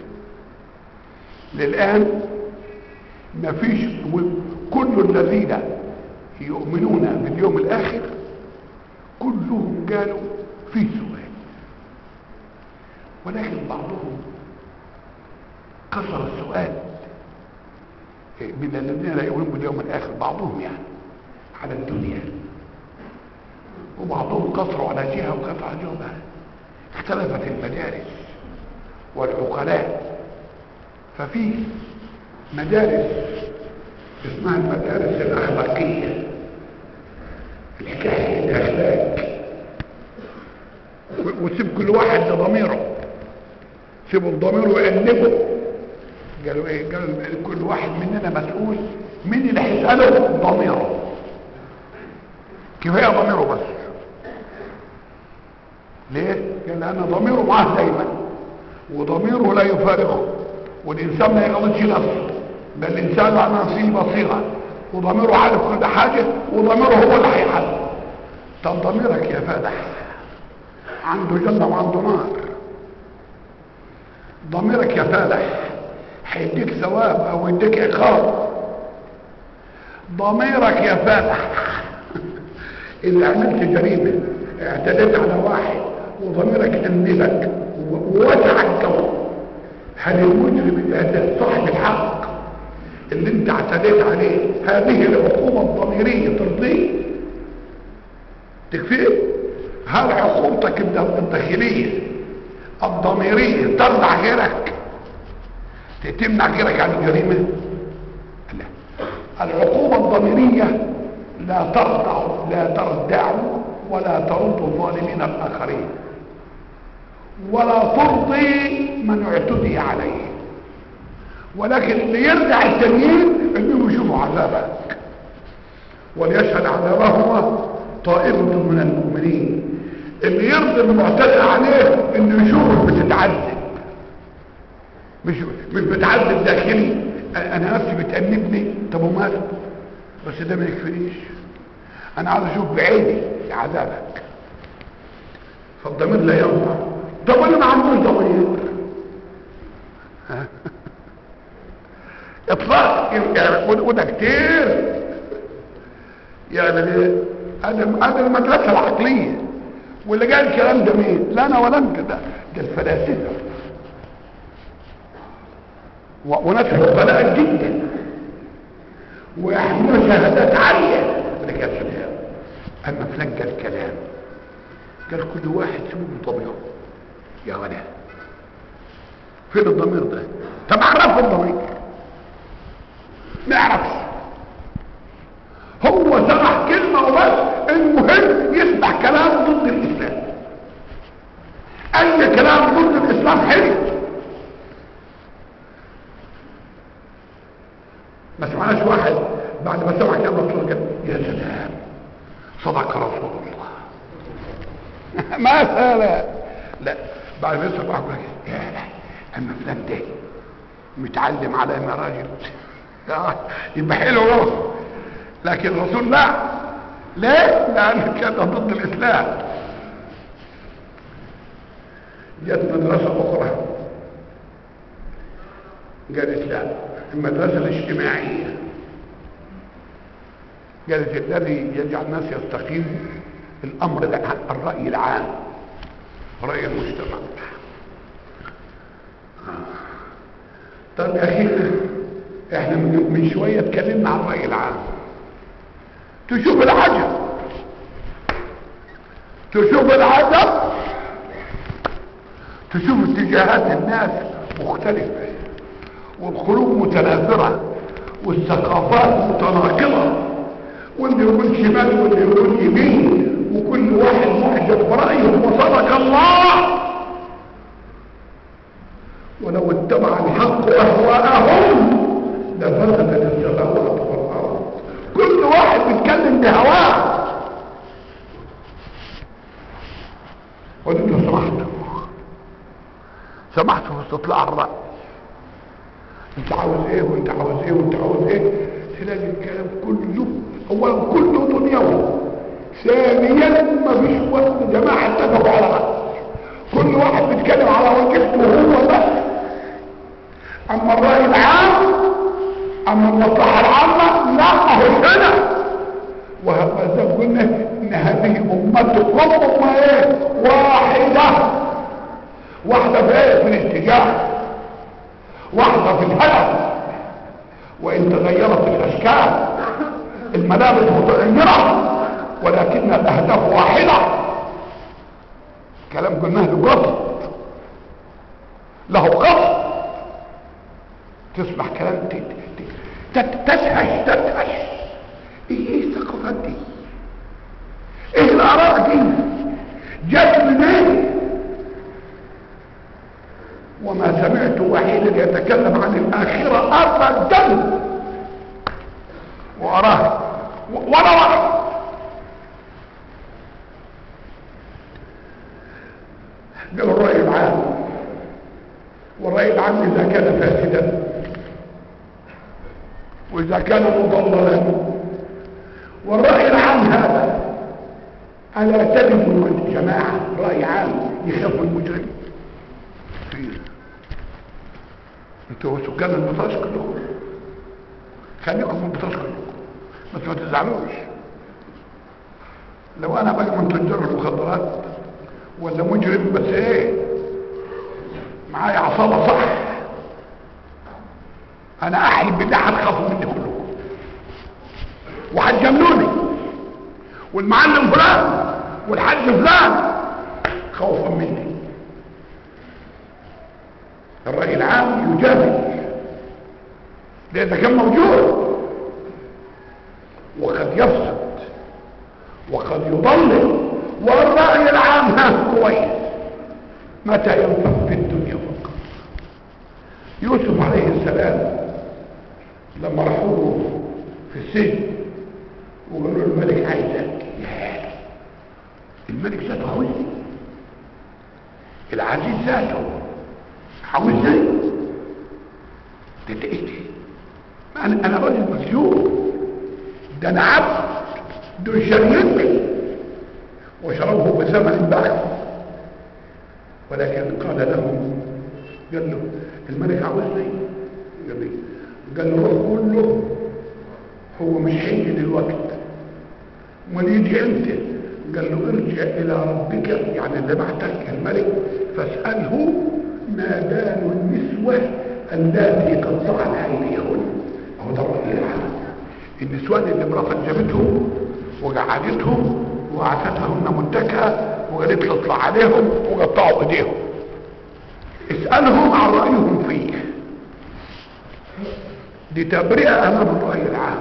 للآن. ما فيش كل الذين يؤمنون باليوم الآخر كلهم قالوا في سؤال، ولكن بعضهم قصر السؤال من الذين لا يؤمنون باليوم الآخر، بعضهم يعني على الدنيا، وبعضهم قصروا على جهة وقصروا على جهة. اختلفت المدارس والعقلاء. ففي مدارس اسمها المدارس الأخلاقية، الحكاية الأخلاق، وسيب كل واحد لضميره، سيبوا الضمير ويأنبه. قالوا ايه؟ قالوا كل واحد مننا مسؤول. مين اللي هيسأله؟ ضميره. كفاية ضميره بس. ليه؟ قال انا ضميره معاه دايما وضميره لا يفارقه، والإنسان ما يغلطش نفسه، بل الإنسان على نفسه بصيرة، وضميره عارف كل حاجة، وضميره هو اللي هيحل. طب ضميرك يا فادح عنده جنة وعنده نار. ضميرك يا فادح هيديك ثواب او يديك عقاب. ضميرك يا فادح اذا عملت جريمة اعتديت على واحد وضميرك أنبك ووجعك جو، هل المجرم هذا صاحب الحق اللي انت اعتديت عليه هذه العقوبة الضميرية ترضيه تكفيه؟ هل عقوبتك الداخلية الضميرية ترضع غيرك تمنع غيرك عن الجريمة؟ لا، العقوبة الضميرية لا تردع ولا ترد الظالمين الآخرين، ولا ترضي من اعتدي عليه، ولكن اللي يرجع التانيين انهم يشوفوا عذابك. وليشهد عذابهما طائفة من المؤمنين. اللي يرضي المعتدى عليه انه يشوفك بتتعذب، مش بتعذب داخلي، انا نفسي بتأنبني. طب وماله؟ بس ده ما يكفينيش، انا عايز اشوف بعيني عذابك. فالضمير لا ينفع. طب انا ما عندوش ضمير اطلاق وده كتير. يعمل ايه؟ هذا المدرسه العقليه. واللي قال الكلام ده مين؟ لا انا ولا انت، ده الفلاسفه وناس عقلاء جدا ويحملوا شهادات عاليه. لك يا سلام، اما فلان قال كلام، قال كل واحد سيبه بطبيعه. يا غلا فين الضمير ده؟ طب عرفه الضمير، ما يعرفش. هو سمع كلمه وبس، المهم يسمع كلام ضد الاسلام. اي كلام ضد الاسلام حلو. ما سمعناش واحد بعد ما سمع كلام رسول الله يا سلام صدق رسول الله ما سأل. لا، بعد ما يسمع واحد يا لا، اما فلان ده متعلم على مراجل يبقى حلو روح. لكن الرسول لا، ليه؟ لأنه كان ضد الإسلام. جت مدرسة أخرى قالت لا، المدرسة الاجتماعية قالت الذي يجعل الناس يستقيم الأمر الرأي العام، رأي المجتمع. طب يا أخي احنا من شوية اتكلمنا عن الرأي العام. تشوف العجب، تشوف اتجاهات الناس مختلفة، والقلوب متناثرة، والثقافات متناقضة، واللي يقول شمال واللي يقول يمين، وكل واحد معجب برأيه. وصدق الله، ولو اتبع الحق أهواءهم لفسدت السماوات والأرض. كل واحد بيتكلم بهواه. وانتوا سمحتوا في استطلاع الرأي، انت عاوز ايه وانت عاوز ايه وانت عاوز ايه، تلاقي الكلام كله اولا كله دنيوي، ثانيا ما فيش وقت جماعه اتفقوا على رأي، كل واحد بيتكلم على وظيفته هو بس. اما الرأي العام، اما المصلحه العامه لا، اهو هنا. وهذا قلنا ان هذه امتكم امه ايه؟ واحده في ايه؟ في الاتجاه، واحده في الهدف. وان تغيرت الاشكال، الملابس متغيره، ولكن الاهداف واحده. كلام قلناه له قصد، له قصد. تسمع كلام تدهش. ايه الثقافات دي؟ ايه الاراء دي؟ جت منين؟ وما سمعت واحدا يتكلم عن الاخره ابدا واراه ولا واحد. قالوا الراي العام والرأي العام إذا كان فاسدا وإذا كان مضللا، والرأي العام هذا ألا تجدوا الجماعة رأي عام يخاف المجرم فيه؟ انتوا سكان البطاش كلكم، خليكم من البطاش كلكم بس ما تزعلوش. لو انا بقى من تجار المخدرات ولا مجرم بس ايه معايا عصابة صح، انا احلم بالله هتخافوا مني كلكم وهتجاملوني، والمعلم فلان والحاج فلان خوفا مني. الرأي العام يجامل لأنه كان موجود، وقد يفسد وقد يضلل، والرأي العام ها كويس متى ينفع في الدنيا فقط. يوسف عليه السلام لما راحوا في السجن وقالوا له الملك عايزك، الملك ذاته عاوزني، العزيز ذاته عاوزني، انا راجل مسجون، ده انا عبد، دول شريكي وشربه بثمن بخس. ولكن قال لهم، قال له الملك عاوزني، قال له روح قول له هو مش هيجي دلوقتي، امال يجي امتى؟ قال له ارجع الى ربك، يعني اللي بعتك الملك، فاساله ما بال النسوه اللاتي قطعن ايديهن. هو ده الراي العام، النسوان اللي مراتك جابتهم وقعدتهم وعتتهن متكئه وقالت له اطلع عليهم وقطعوا ايديهم، اسالهم عن رايهم فيه. دي تبرئه امام الراي العام.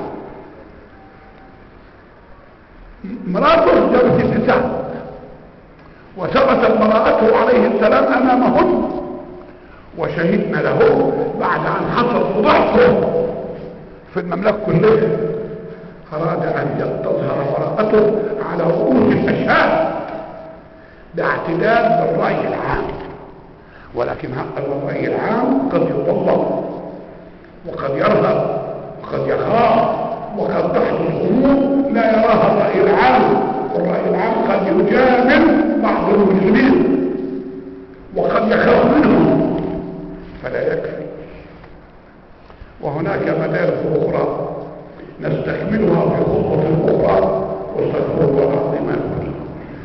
مراته جابت النساء وثبتت براءته عليه السلام امامهن، وشهدنا له بعد ان حصل فضحهم في المملكه كلها. اراد ان تظهر براءته على رؤوس الاشهاد باعتداد بالراي العام، ولكن الراي العام قد يضلل وقد يرهب وقد يخاف وقد تحدث امور لا يراها الراي العام، والراي العام قد يجامل بعض المسلمين وقد يخاف منهم فلا يكفي. وهناك مدارس اخرى نستكملها في خطوه اخرى، واستغفر الله العظيم لي.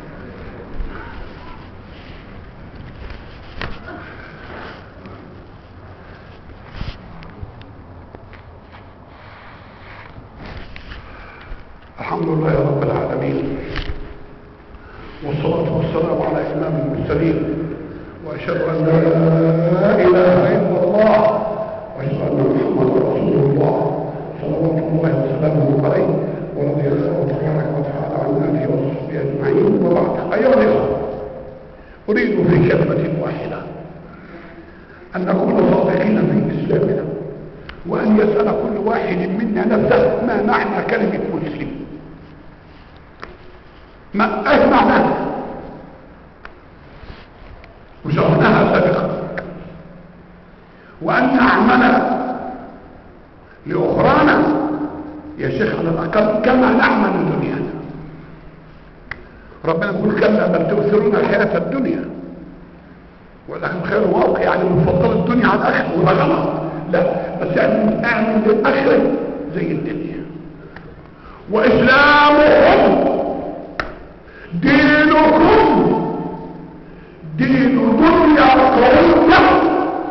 الحمد لله رب العالمين، والصلاة والسلام على إمام المرسلين، وأشهد أن لا إله إلا الله، وأشهد أن محمدا رسول الله صلوات الله وسلامه عليه، ورضي الله تبارك وتعالى عن آله وصحبه أجمعين. وبعد، أيها الإخوة، أريد في كلمة واحدة أن نكون صادقين في إسلامنا، وأن يسأل كل واحد منا نفسه ما معنى كلمة مسلم، ما ايش معناها، وشرحناها سابقا، وان نعمل لاخرانا يا شيخ على الاقل كما نعمل لدنيانا. ربنا يقول كلا بل تؤثرون الحياه الدنيا ولكن خير واقع، يعني بنفضل الدنيا على الاخره، ولا غلط، لا، بس اعمل للاخره زي الدنيا. واسلامهم دينكم دين دنيا قوية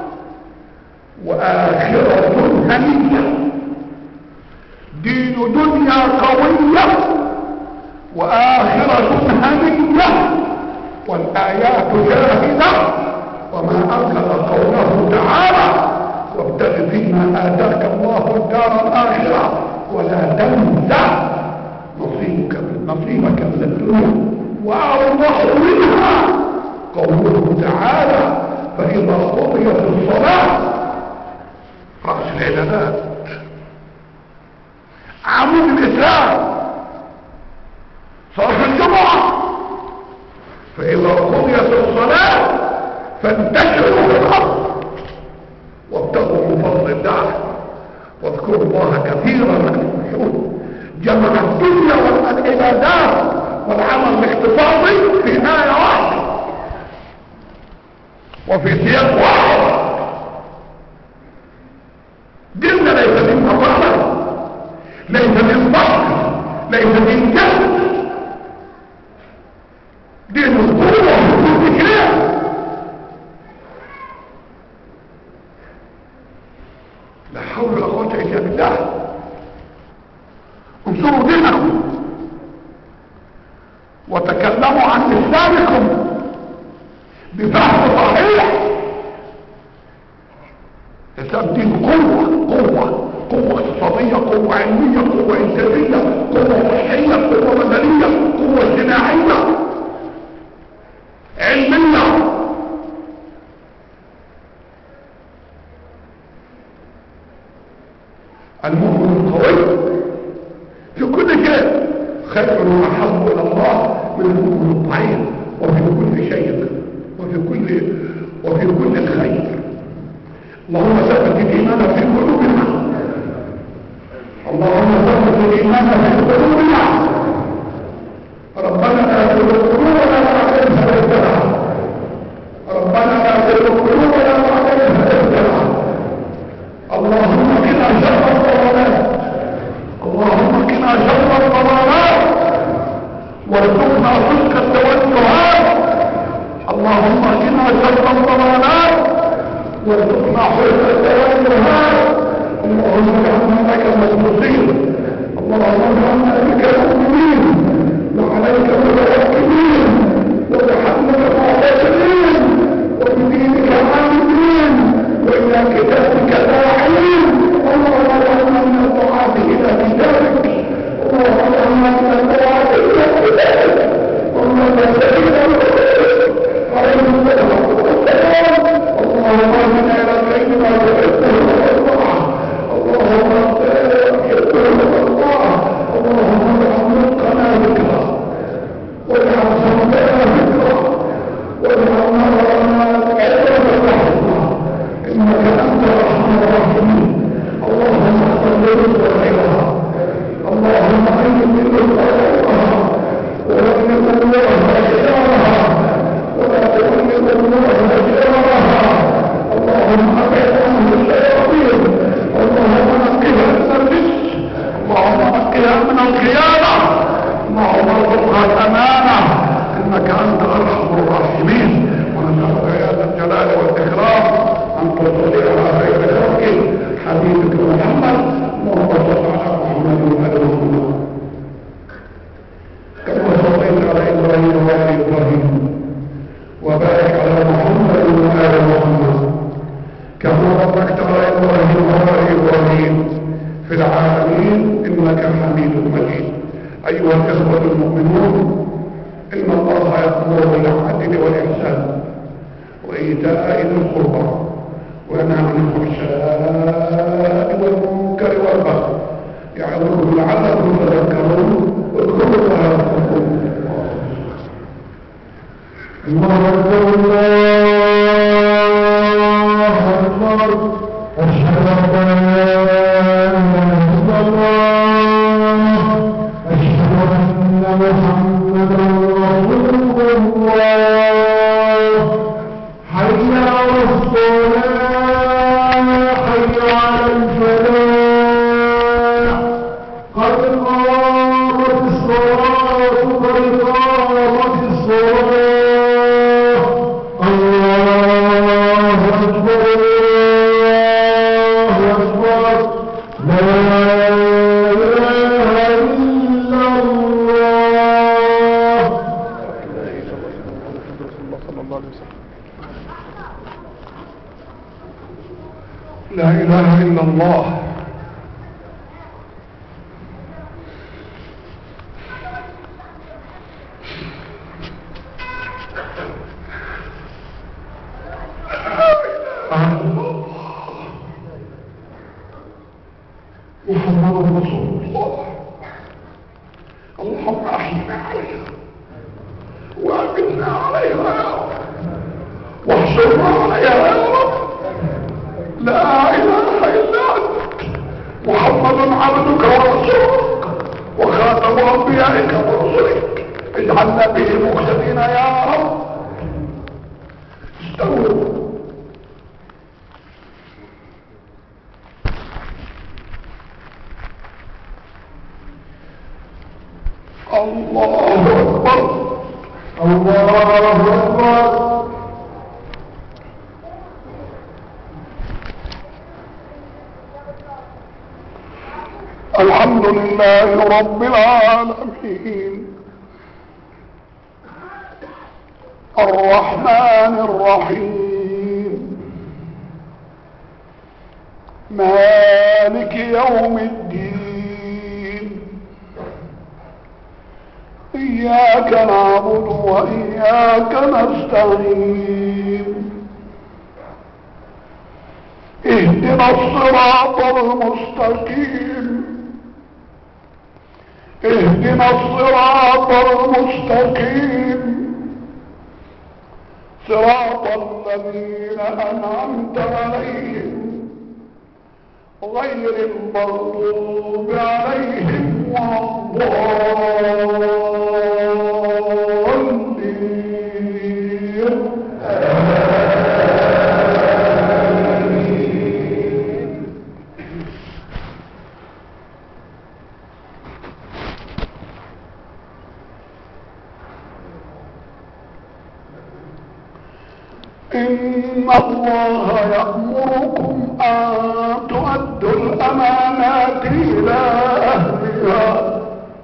وآخرة هنية، دين دنيا قوية وآخرة هنية، والآيات شاهدة، وما أبلغ قوله تعالى وابتغ فيما آتاك الله الدار الآخرة ولا تنسى نصيبك من الدنيا وأوضح منها قوله تعالى فإذا قضيت الصلاة، رأس العبادات، عمود الإسلام، صلاة الجمعة، فإذا قضيت الصلاة فانتشروا في الأرض كثيرا من الوحود، جمع الدنيا والعبادات والعمل الاقتصادي في آية واحدة وفي سياق واحد. ديننا ليس دين فضالة، ليس دين ضغط، ليس دين جهل، دين القوة والذكاء. لا حول ولا قوة إلا بالله. انصروا دينكم وتكلموا عن إسلامكم بفهم صحيح. الإسلام دين قوة اقتصادية، قوة علمية، قوة إنتاجية، قوة صحية، قوة مدنية، قوة اجتماعية، علمية. المؤمن القوي في كل شيء خير وأحب إلى الله من المؤمن الضعيف، وفي كل شيء وفي كل خير. اللهم ثبت الإيمان في قلوبنا، اللهم ثبت الإيمان في قلوبنا. ربنا لا تزغ قلوبنا بعد إذ هديتنا، ربنا لا تزغ قلوبنا بعد إذ هديتنا. اللهم قنا شر الضلالات، اللهم قنا شر الضلالات وارزقنا صدق التوجهات. اللهم قنا شر الضلالات وارزقنا حسن التوجهات. اللهم اجعلنا لك مخلصين، اللهم اجعلنا بك مؤمنين وعليك متوكلين وبحمدك معتصمين وبدينك عاملين والى كتابك داعين. اللهم اجعلنا من الدعاة الى كتابك، اللهم اجعلنا من الدعاة الى كتابك. اللهم سيدنا عليه الصلاه والسلام. اللهم اهدنا الى الخير ما تحبه وترضاه، اللهم يسر وترضاه. اللهم اجعل رزقنا ذكرا واجعل صوتنا ذكرا واجعل نظرنا عبرة وحفظا، انك انت ارحم الراحمين. اللهم اغفر رزق غيرها، اللهم ايد رزق غيرها ووفق امورها خيارها ولا تولد امورها شرارها. اللهم ابعد عنه الشياطين، اللهم نقها من الرزق، اللهم نقها من الخيانة، اللهم ارزقها الامانة انك انت ارحم الراحمين. ونسألك يا ذا الجلال والاكرام ان تصلي على خير خلقك حبيبك محمد. اللهم صل على محمد وعلى محمد كما صليت على ابراهيم وعلى ابراهيم، وبارك على محمد وعلى محمد كما باركت على ابراهيم وعلى ابراهيم في العالمين انك حميد مجيد. ايها الاخوه المؤمنون، ان الله يأمر بالعدل والاحسان وايتاء ذي القربى وينهى عن الفحشاء والمنكر والبغي يعظكم لعلكم تذكرون. اذكروا الله يذكركم. الله اكبر، الله اكبر، اشهد ان لا اله الا الله، اشهد ان محمدا رسول الله. حي على الصلاه، حي على الفلاح، قد قامت الصلاه، قد قامت الصلاه. الله اكبر، الله اكبر، لا اله الا الله. لا اله الا الله. محمد رسول الله. اللهم احينا عليها وامنا عليها يا رب، واحشرنا عليها يا رب. لا اله الا انت. محمد عبدك ورسولك وخاتم انبيائك ورسلك، اجعلنا به مقتدين يا رب. استووا. الله اكبر الله اكبر. الحمد لله رب العالمين الرحمن الرحيم مالك يوم الدين إياك نعبد وإياك نستعين اهدنا الصراط المستقيم اهدنا الصراط المستقيم صراط الذين أنعمت عليهم غير المغضوب عليهم ولا الضالين. إن الله يأمركم أن تؤدوا الأمانات إلى أهلها.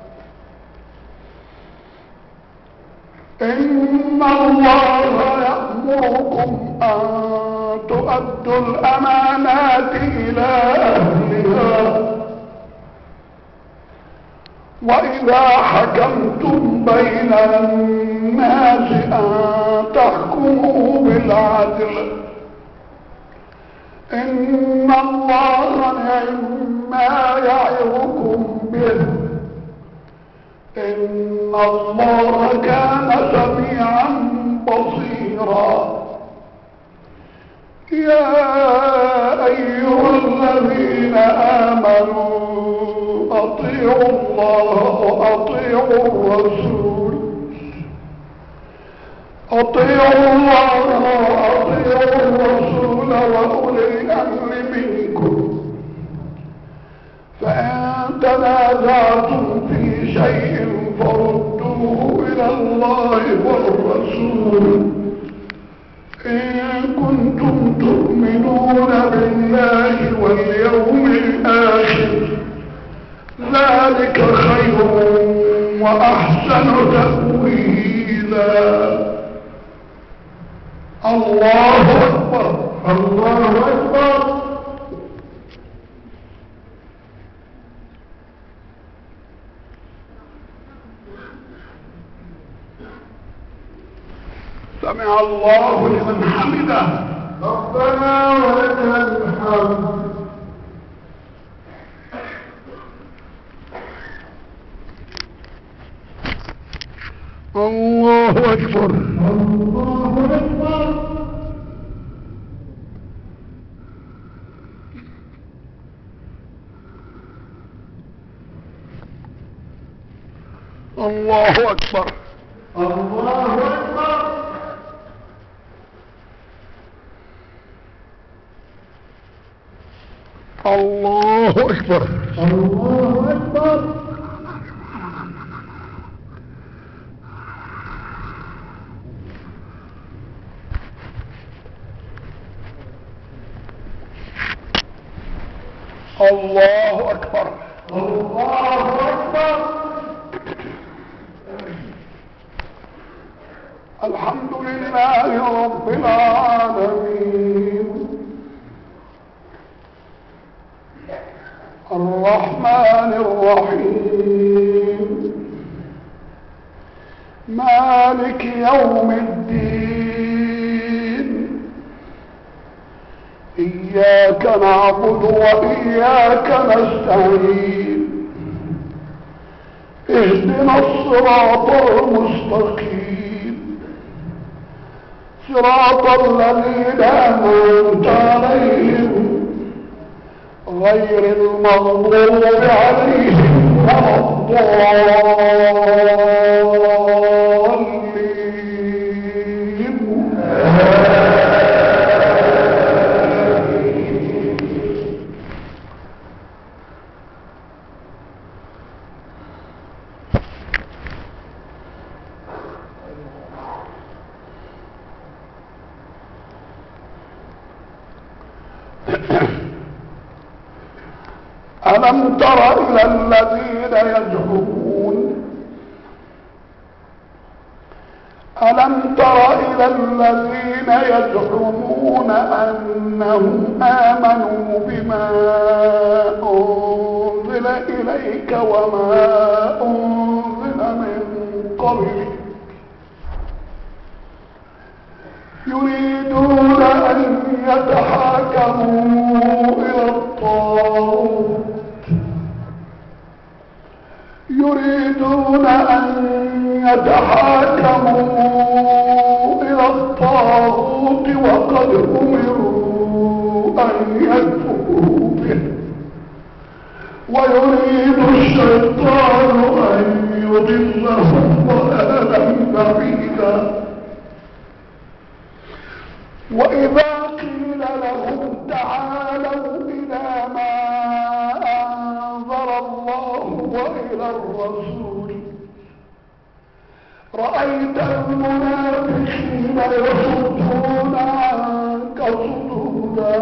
إن الله يأمركم أن تؤدوا الأمانات إلى أهلها وإذا حكمتم بين الناس أن تحكموا بالعدل. إن الله نعما يعظكم به. إن الله كان سميعا بصيرا. يا أيها الذين آمنوا أطيعوا الله وأطيعوا الرسول. أطيعوا الله وأطيعوا الرسول وأولي الأمر منكم. فإن تنازعتم في شيء فردوه إلى الله والرسول إن كنتم تؤمنون بالله واليوم الآخر ذلك خير وأحسن تأويلا. الله أكبر الله أكبر. سمع الله لمن حمده. ربنا ولك الحمد. الله أكبر الله أكبر. الله أكبر الله أكبر. الله أكبر الله أكبر. الله أكبر الله أكبر. الحمد لله رب العالمين الرحمن الرحيم مالك يوم الدين إياك نعبد وإياك نستعين اهدنا الصراط المستقيم صراط الذين أنعمت عليهم غير المغضوب عليهم ولا الضالين. ألم تر إلى الذين يزعمون أنهم آمنوا بما أنزل إليك وما أنزل من قبلك يريدون أن يتحاكموا إلى الطاغوت وقد أمروا أن يكفروا به ويريد الشيطان أن يضلهم ضلالا بعيدا. وإذا قيل لهم تعالوا إلى ما أنزل الله وإلى الرسول رأيت المنافقين يصدون عنك صدودا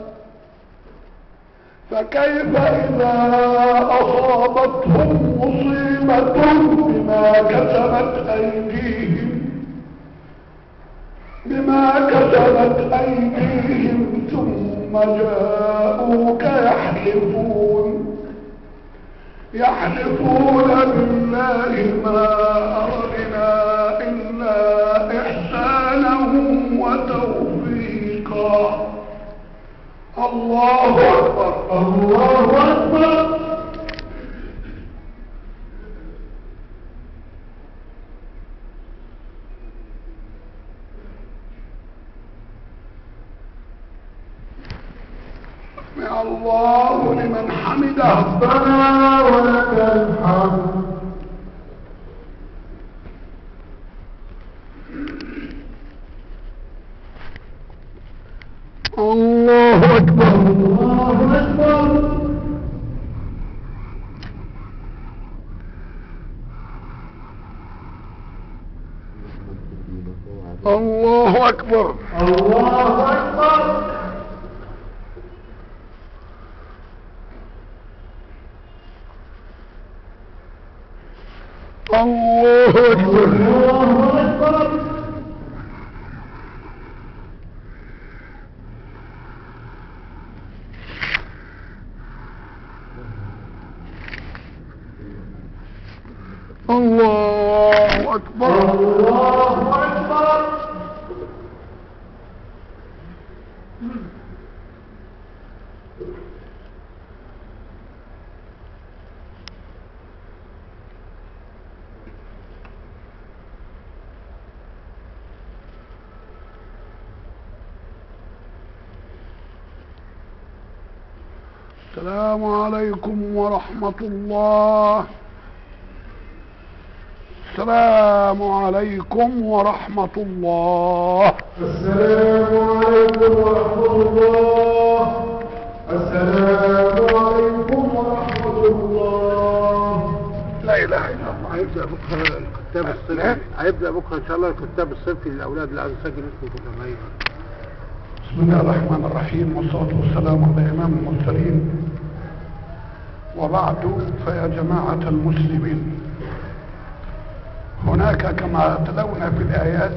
فكيف إذا أصابتهم مصيبة بما كسبت أيديهم ثم جاءوك يحلفون بالله ما أردنا إلا إحسانا وتوفيقا. الله أكبر الله أكبر. سمع الله لمن حمده ربنا ولك الحمد. الله أكبر الله أكبر. الله أكبر الله أكبر. الله أكبر الله أكبر. الله أكبر الله أكبر. السلام عليكم ورحمة الله. السلام عليكم ورحمة الله. السلام عليكم ورحمة الله. السلام عليكم ورحمة الله. لا إله إلا الله. هيبدأ بكرة الكتاب الصيفي. هيبدأ بكرة إن شاء الله الكتاب الصيفي للأولاد اللي عايز يسجل اسمه في الجمعية. بسم الله الرحمن الرحيم والصلاة والسلام على إمام المرسلين وبعد. فيا جماعة المسلمين، هناك كما تلونا في الآيات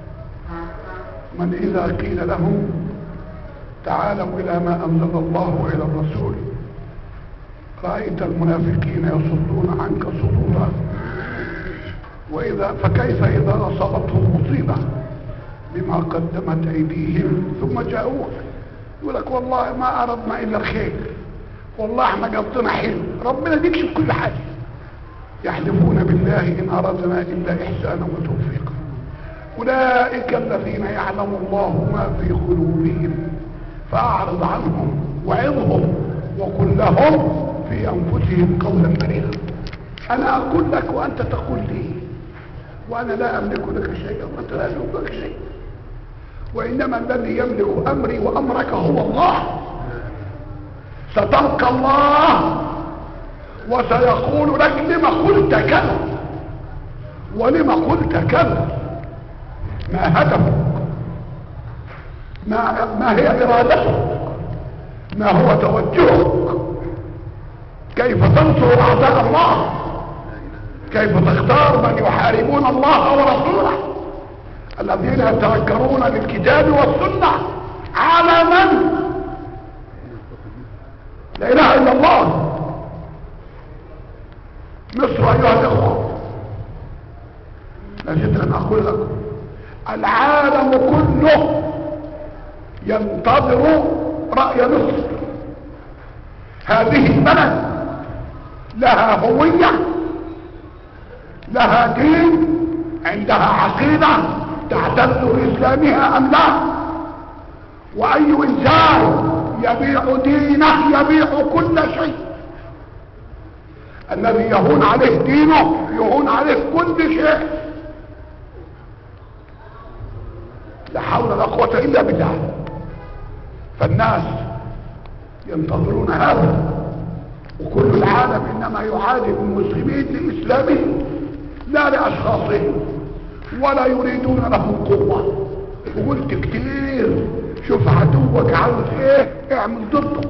من إذا قيل لهم تعالوا إلى ما أنزل الله وإلى الرسول رأيت المنافقين يصدون عنك صدودا فكيف إذا أصابتهم مصيبة بما قدمت أيديهم ثم جاءوك يقول لك والله ما أردنا إلا الخير، والله احنا قصدنا حلو، ربنا يكشف كل حاجة. يحلفون بالله إن أردنا إلا إحسانا وتوفيقا. أولئك الذين يعلم الله ما في قلوبهم فأعرض عنهم وعظهم وقل لهم في انفسهم قولا بليغا. انا اقول لك وانت تقول لي، وانا لا املك لك شيئا وانت لا تملك لك شيئا، وانما الذي يملك امري وامرك هو الله. ستلقى الله وسيقول لك لما قلت كذا ولما قلت كذا، ما هدفك، ما هي ارادتك، ما هو توجهك، كيف تنصر اعداء الله، كيف تختار من يحاربون الله ورسوله الذين يتذكرون بالكتاب والسنه على من لا اله الا الله. مصر ايها الاخوه، لجد ان اقول لكم العالم كله ينتظر راي مصر. هذه البلد لها هويه، لها دين، عندها عقيده تعتز باسلامها ام لا. واي انسان يبيع دينه يبيع كل شيء. الذي يهون عليه دينه يهون عليه كل شيء. لا حول ولا قوة الا بالله. فالناس ينتظرون هذا، وكل العالم انما يعادي المسلمين لاسلامهم لا لاشخاصهم، ولا يريدون لهم قوة. وقلت كتير شوف عدوك عاوز ايه اعمل ضده.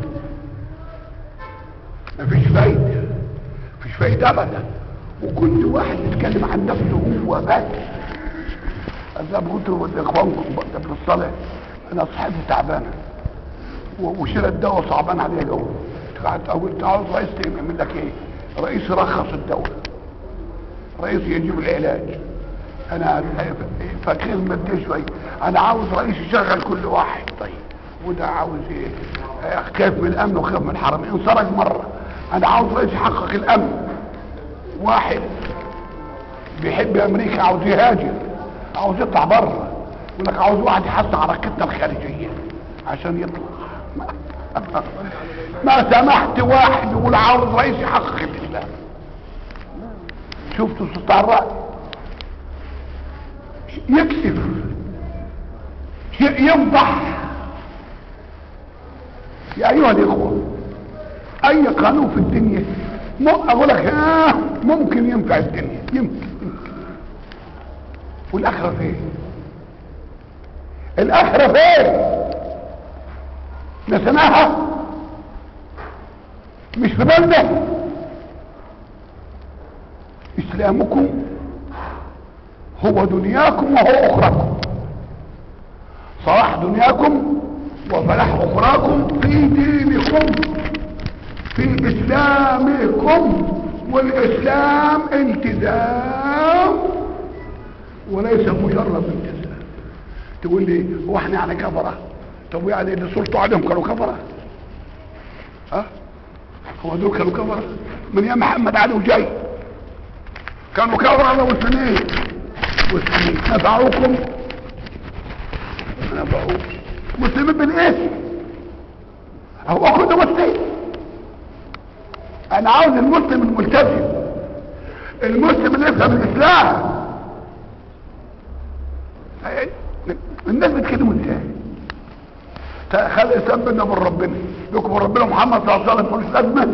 مفيش فايدة، مفيش فايدة ابدا. وكل واحد يتكلم عن نفسه هو بس. زي ما قلت لاخوانكم قبل الصلاة، انا صحتي تعبانة وشيل الدواء صعبان عليا قوي. قلت عاوز رئيس يعمل لك ايه؟ رئيس يرخص الدواء، رئيس يجيب العلاج. انا فاكر مادي شويه. انا عاوز رئيس يشغل كل واحد. طيب وده عاوز ايه؟ خايف من الامن وخايف من الحرم، انسرق مره. انا عاوز رئيس يحقق الامن. واحد بيحب امريكا عاوز يهاجر، عاوز يطلع بره، يقول لك عاوز واحد يحسن حركتنا الخارجيه عشان يطلع. ما سمحت واحد يقول عاوز رئيس يحقق الاسلام. شفتوا سلطان الرأي يكسف، يفضح. يا ايها الاخوه، اي قانون في الدنيا اقول لك ممكن ينفع الدنيا، يمكن. والاخره فين؟ الاخره فين؟ نسيناها؟ مش في بالنا؟ اسلامكم هو دنياكم وهو اخراكم. صلاح دنياكم وفلاح اخراكم في دينكم، في اسلامكم. والاسلام التزام وليس مجرد التزام. تقول لي هو احنا يعني كفره؟ طب يعني اللي سلطوا عليهم كانوا كفره؟ هو دول كانوا كفره؟ من يا محمد علي وجاي كانوا كفره على مسلمين. مسلمين نفعوكم؟ ما نفعوش. مسلمين بالايه؟ هو كنت مسلم. انا عاوز المسلم الملتزم، المسلم اللي يفهم الاسلام. الناس بتكلموا ازاي؟ خلي الاسلام بيننا وبين ربنا، يكبر ربنا محمد صلى الله عليه وسلم ملوش لازمه.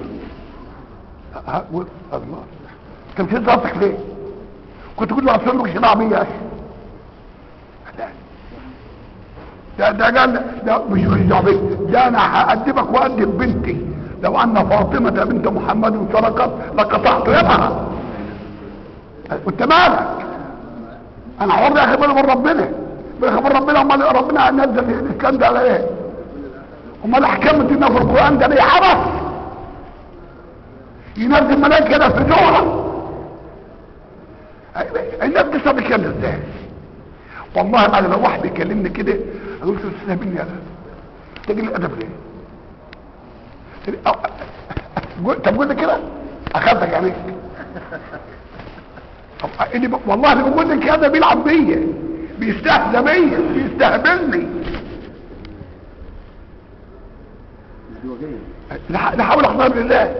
الله، انت مش راسك ليه؟ كنت تقول له اصل لك شرع بيه. ده قال ده مش دعوه، ده انا هأدبك وأدب بنتي. لو ان فاطمه بنت محمد سرقت لقطعت يدها. وانت مالك؟ انا حر يا اخي بيني وبين ربنا، بيني وبين ربنا. امال ربنا نزل الاسلام ده على ايه؟ امال احكام الدين في القران ده ليه عبث؟ ينزل ملائكه كده في جوهر. الناس دي صار بيتكلم ازاي؟ والله انا لو واحد بيكلمني كده اقول له استاذ مني انا تجي لي الادب ليه؟ طب قول لي كده اخذك عليك. طب والله اللي بقول لك هذا بيلعب بيا، بيستهزأ بيا، بيستهبلني. لا حول ولا قوه الا بالله.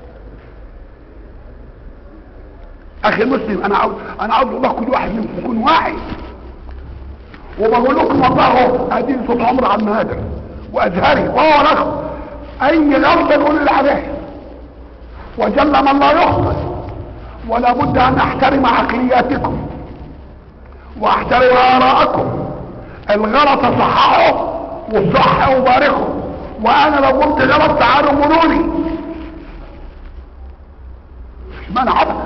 اخي المسلم، انا عاوز الله كل واحد منكم يكون واعي، وبقول لكم والله اهو ادي صوت عمر عبد النادر وازهري وهو لكم اي غلطه نقول اللي عليها، وجل من لا يخطئ، ولا بد ان احترم عقلياتكم واحترم اراءكم. الغلط صححه والصح اباركه، وانا لو قلت غلط تعالوا قولوا لي، مش مانع ابدا.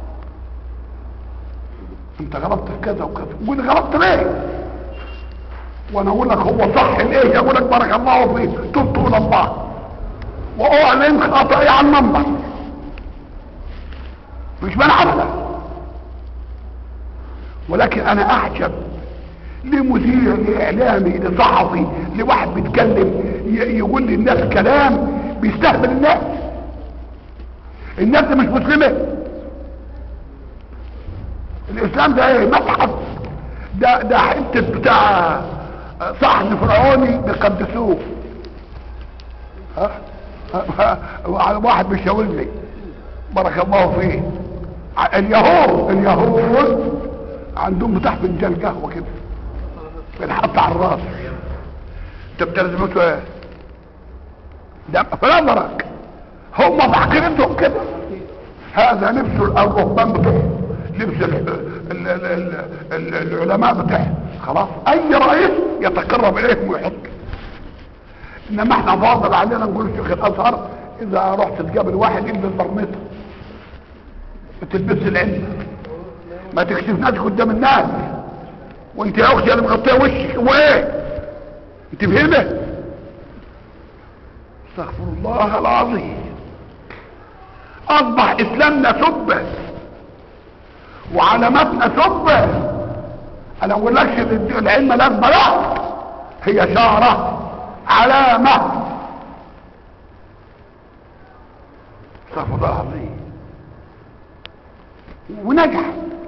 انت غلطت في كذا وكذا، قول غلطت ليه، وانا اقول لك هو صح الايه، اقول لك بارك الله فيك تبت الى الله واعلن خطأي على المنبر، مش مانع ابدا. ولكن انا اعجب لمذيع لاعلامي لصحفي لواحد بيتكلم يقول للناس كلام بيستهبل الناس. الناس دي مش مسلمه. الاسلام ده ايه؟ متحف، ده حته بتاع صحن فرعوني بيقدسوه. واحد بيشاور لي بارك الله فيه، اليهود عندهم بتاع فنجان قهوه كده بنحط على الراس. انت بتلزمته ايه؟ ده فنظرك هم بعقيدتهم كده. هذا لبس الرهبان بتوعهم، لبس العلماء بتاعهم. خلاص اي رئيس يتقرب اليهم ويحط. انما احنا فاضل علينا نقول شيخ الازهر اذا رحت تقابل واحد البس برنيطه، ما تلبسش العلم، ما تكشفناش قدام الناس، وانت يا اختي اللي مغطيه وشك وايه انت فهمه. استغفر الله العظيم. اصبح اسلامنا سبه وعلاماتنا سبه. انا اقول لكش العلم لازمه، لا، هي شعره علامه. استغفر الله العظيم. ونجح،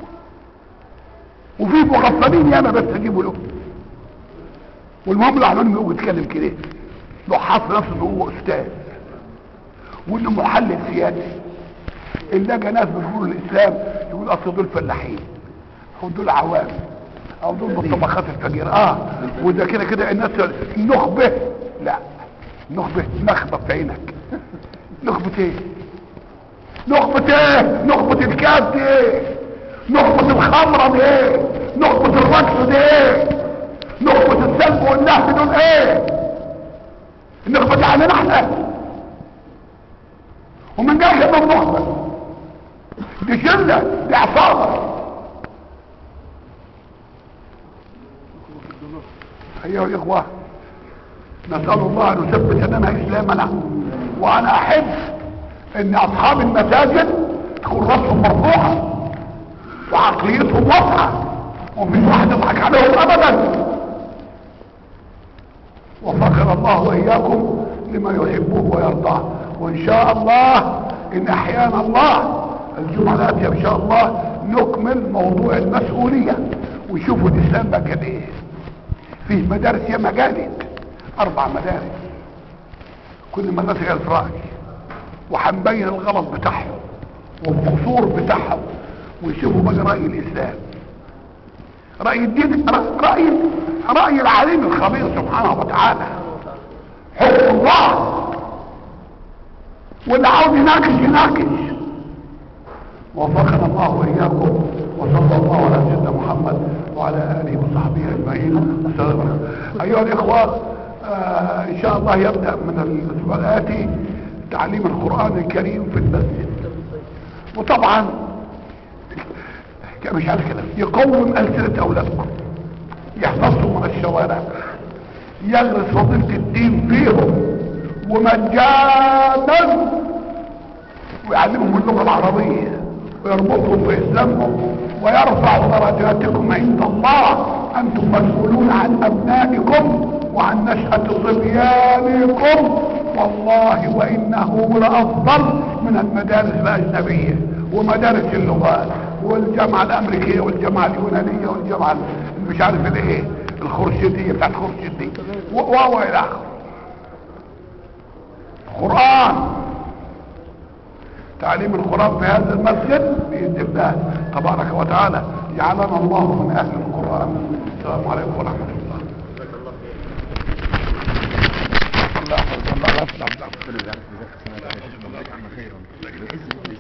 وفي مغفلين ياما بس تجيبوا له، والمهم له عمال يقول يتكلم كده له حاط نفسه انه هو استاذ وانه محلل سياسي. اللي لقى ناس بيقولوا الاسلام يقول اصل دول فلاحين او دول عوام او دول من الطبقات الفقيره. وده كده كده الناس النخبه. لا، نخبه نخبه في عينك. نخبه ايه؟ نخبه ايه؟ نخبه الكاس دي ايه؟ نخبه الخمره دي ايه؟ نخبه الرقص دي ايه؟ نخبه السلب والنهب دول ايه؟ النخبه دي علينا احنا، ومن جاي كده النخبه دي شله، دي عصابه. ايها الاخوه، نسال الله ان يثبت لنا اسلامنا. وانا احب ان اصحاب المساجد تكون راسهم مرفوعه وعقليتهم واضحه، ومفيش واحد يضحك عليهم ابدا. وفقنا الله واياكم لما يحبه ويرضاه. وان شاء الله ان احيانا الله الجمعه الاتيه ان شاء الله نكمل موضوع المسؤوليه ويشوفوا الاسلام بقى كده ايه. فيه مدارس ياما جادت، 4 مدارس، كل مدرسه الف راي، وحنبين الغلط بتاعهم والقصور بتاعهم، ويشوفوا بقى راي الاسلام، راي الدين، راي العليم الخبير سبحانه وتعالى، حكم الله. واللي عاوز يناقش يناقش. وفقنا الله واياكم، وصلى الله على سيدنا محمد وعلى اله وصحبه اجمعين. السلام عليكم ايها الاخوه. ان شاء الله يبدا من الاسبوع الاتي تعليم القران الكريم في المسجد. وطبعا مش عارف كده، يقوم ألسنة اولادكم، يحفظوا من الشوارع، يغرس فضيلة الدين فيهم ومجانا، ويعلمهم اللغة العربية ويربطهم في اسلامهم، ويرفع درجاتكم عند الله. انتم مسؤولون عن ابنائكم وعن نشأة صبيانكم، والله وانه لافضل من المدارس الاجنبية ومدارس اللغات والجامعة الامريكية والجامعة اليونانية والجامعة مش عارف الايه الخرشدية بتاعت خرشدي والى اخره. قرآن. تعليم القرآن في هذا المسجد بإذن الله تبارك وتعالى جعلنا الله من أهل القرآن. السلام عليكم ورحمة الله. الله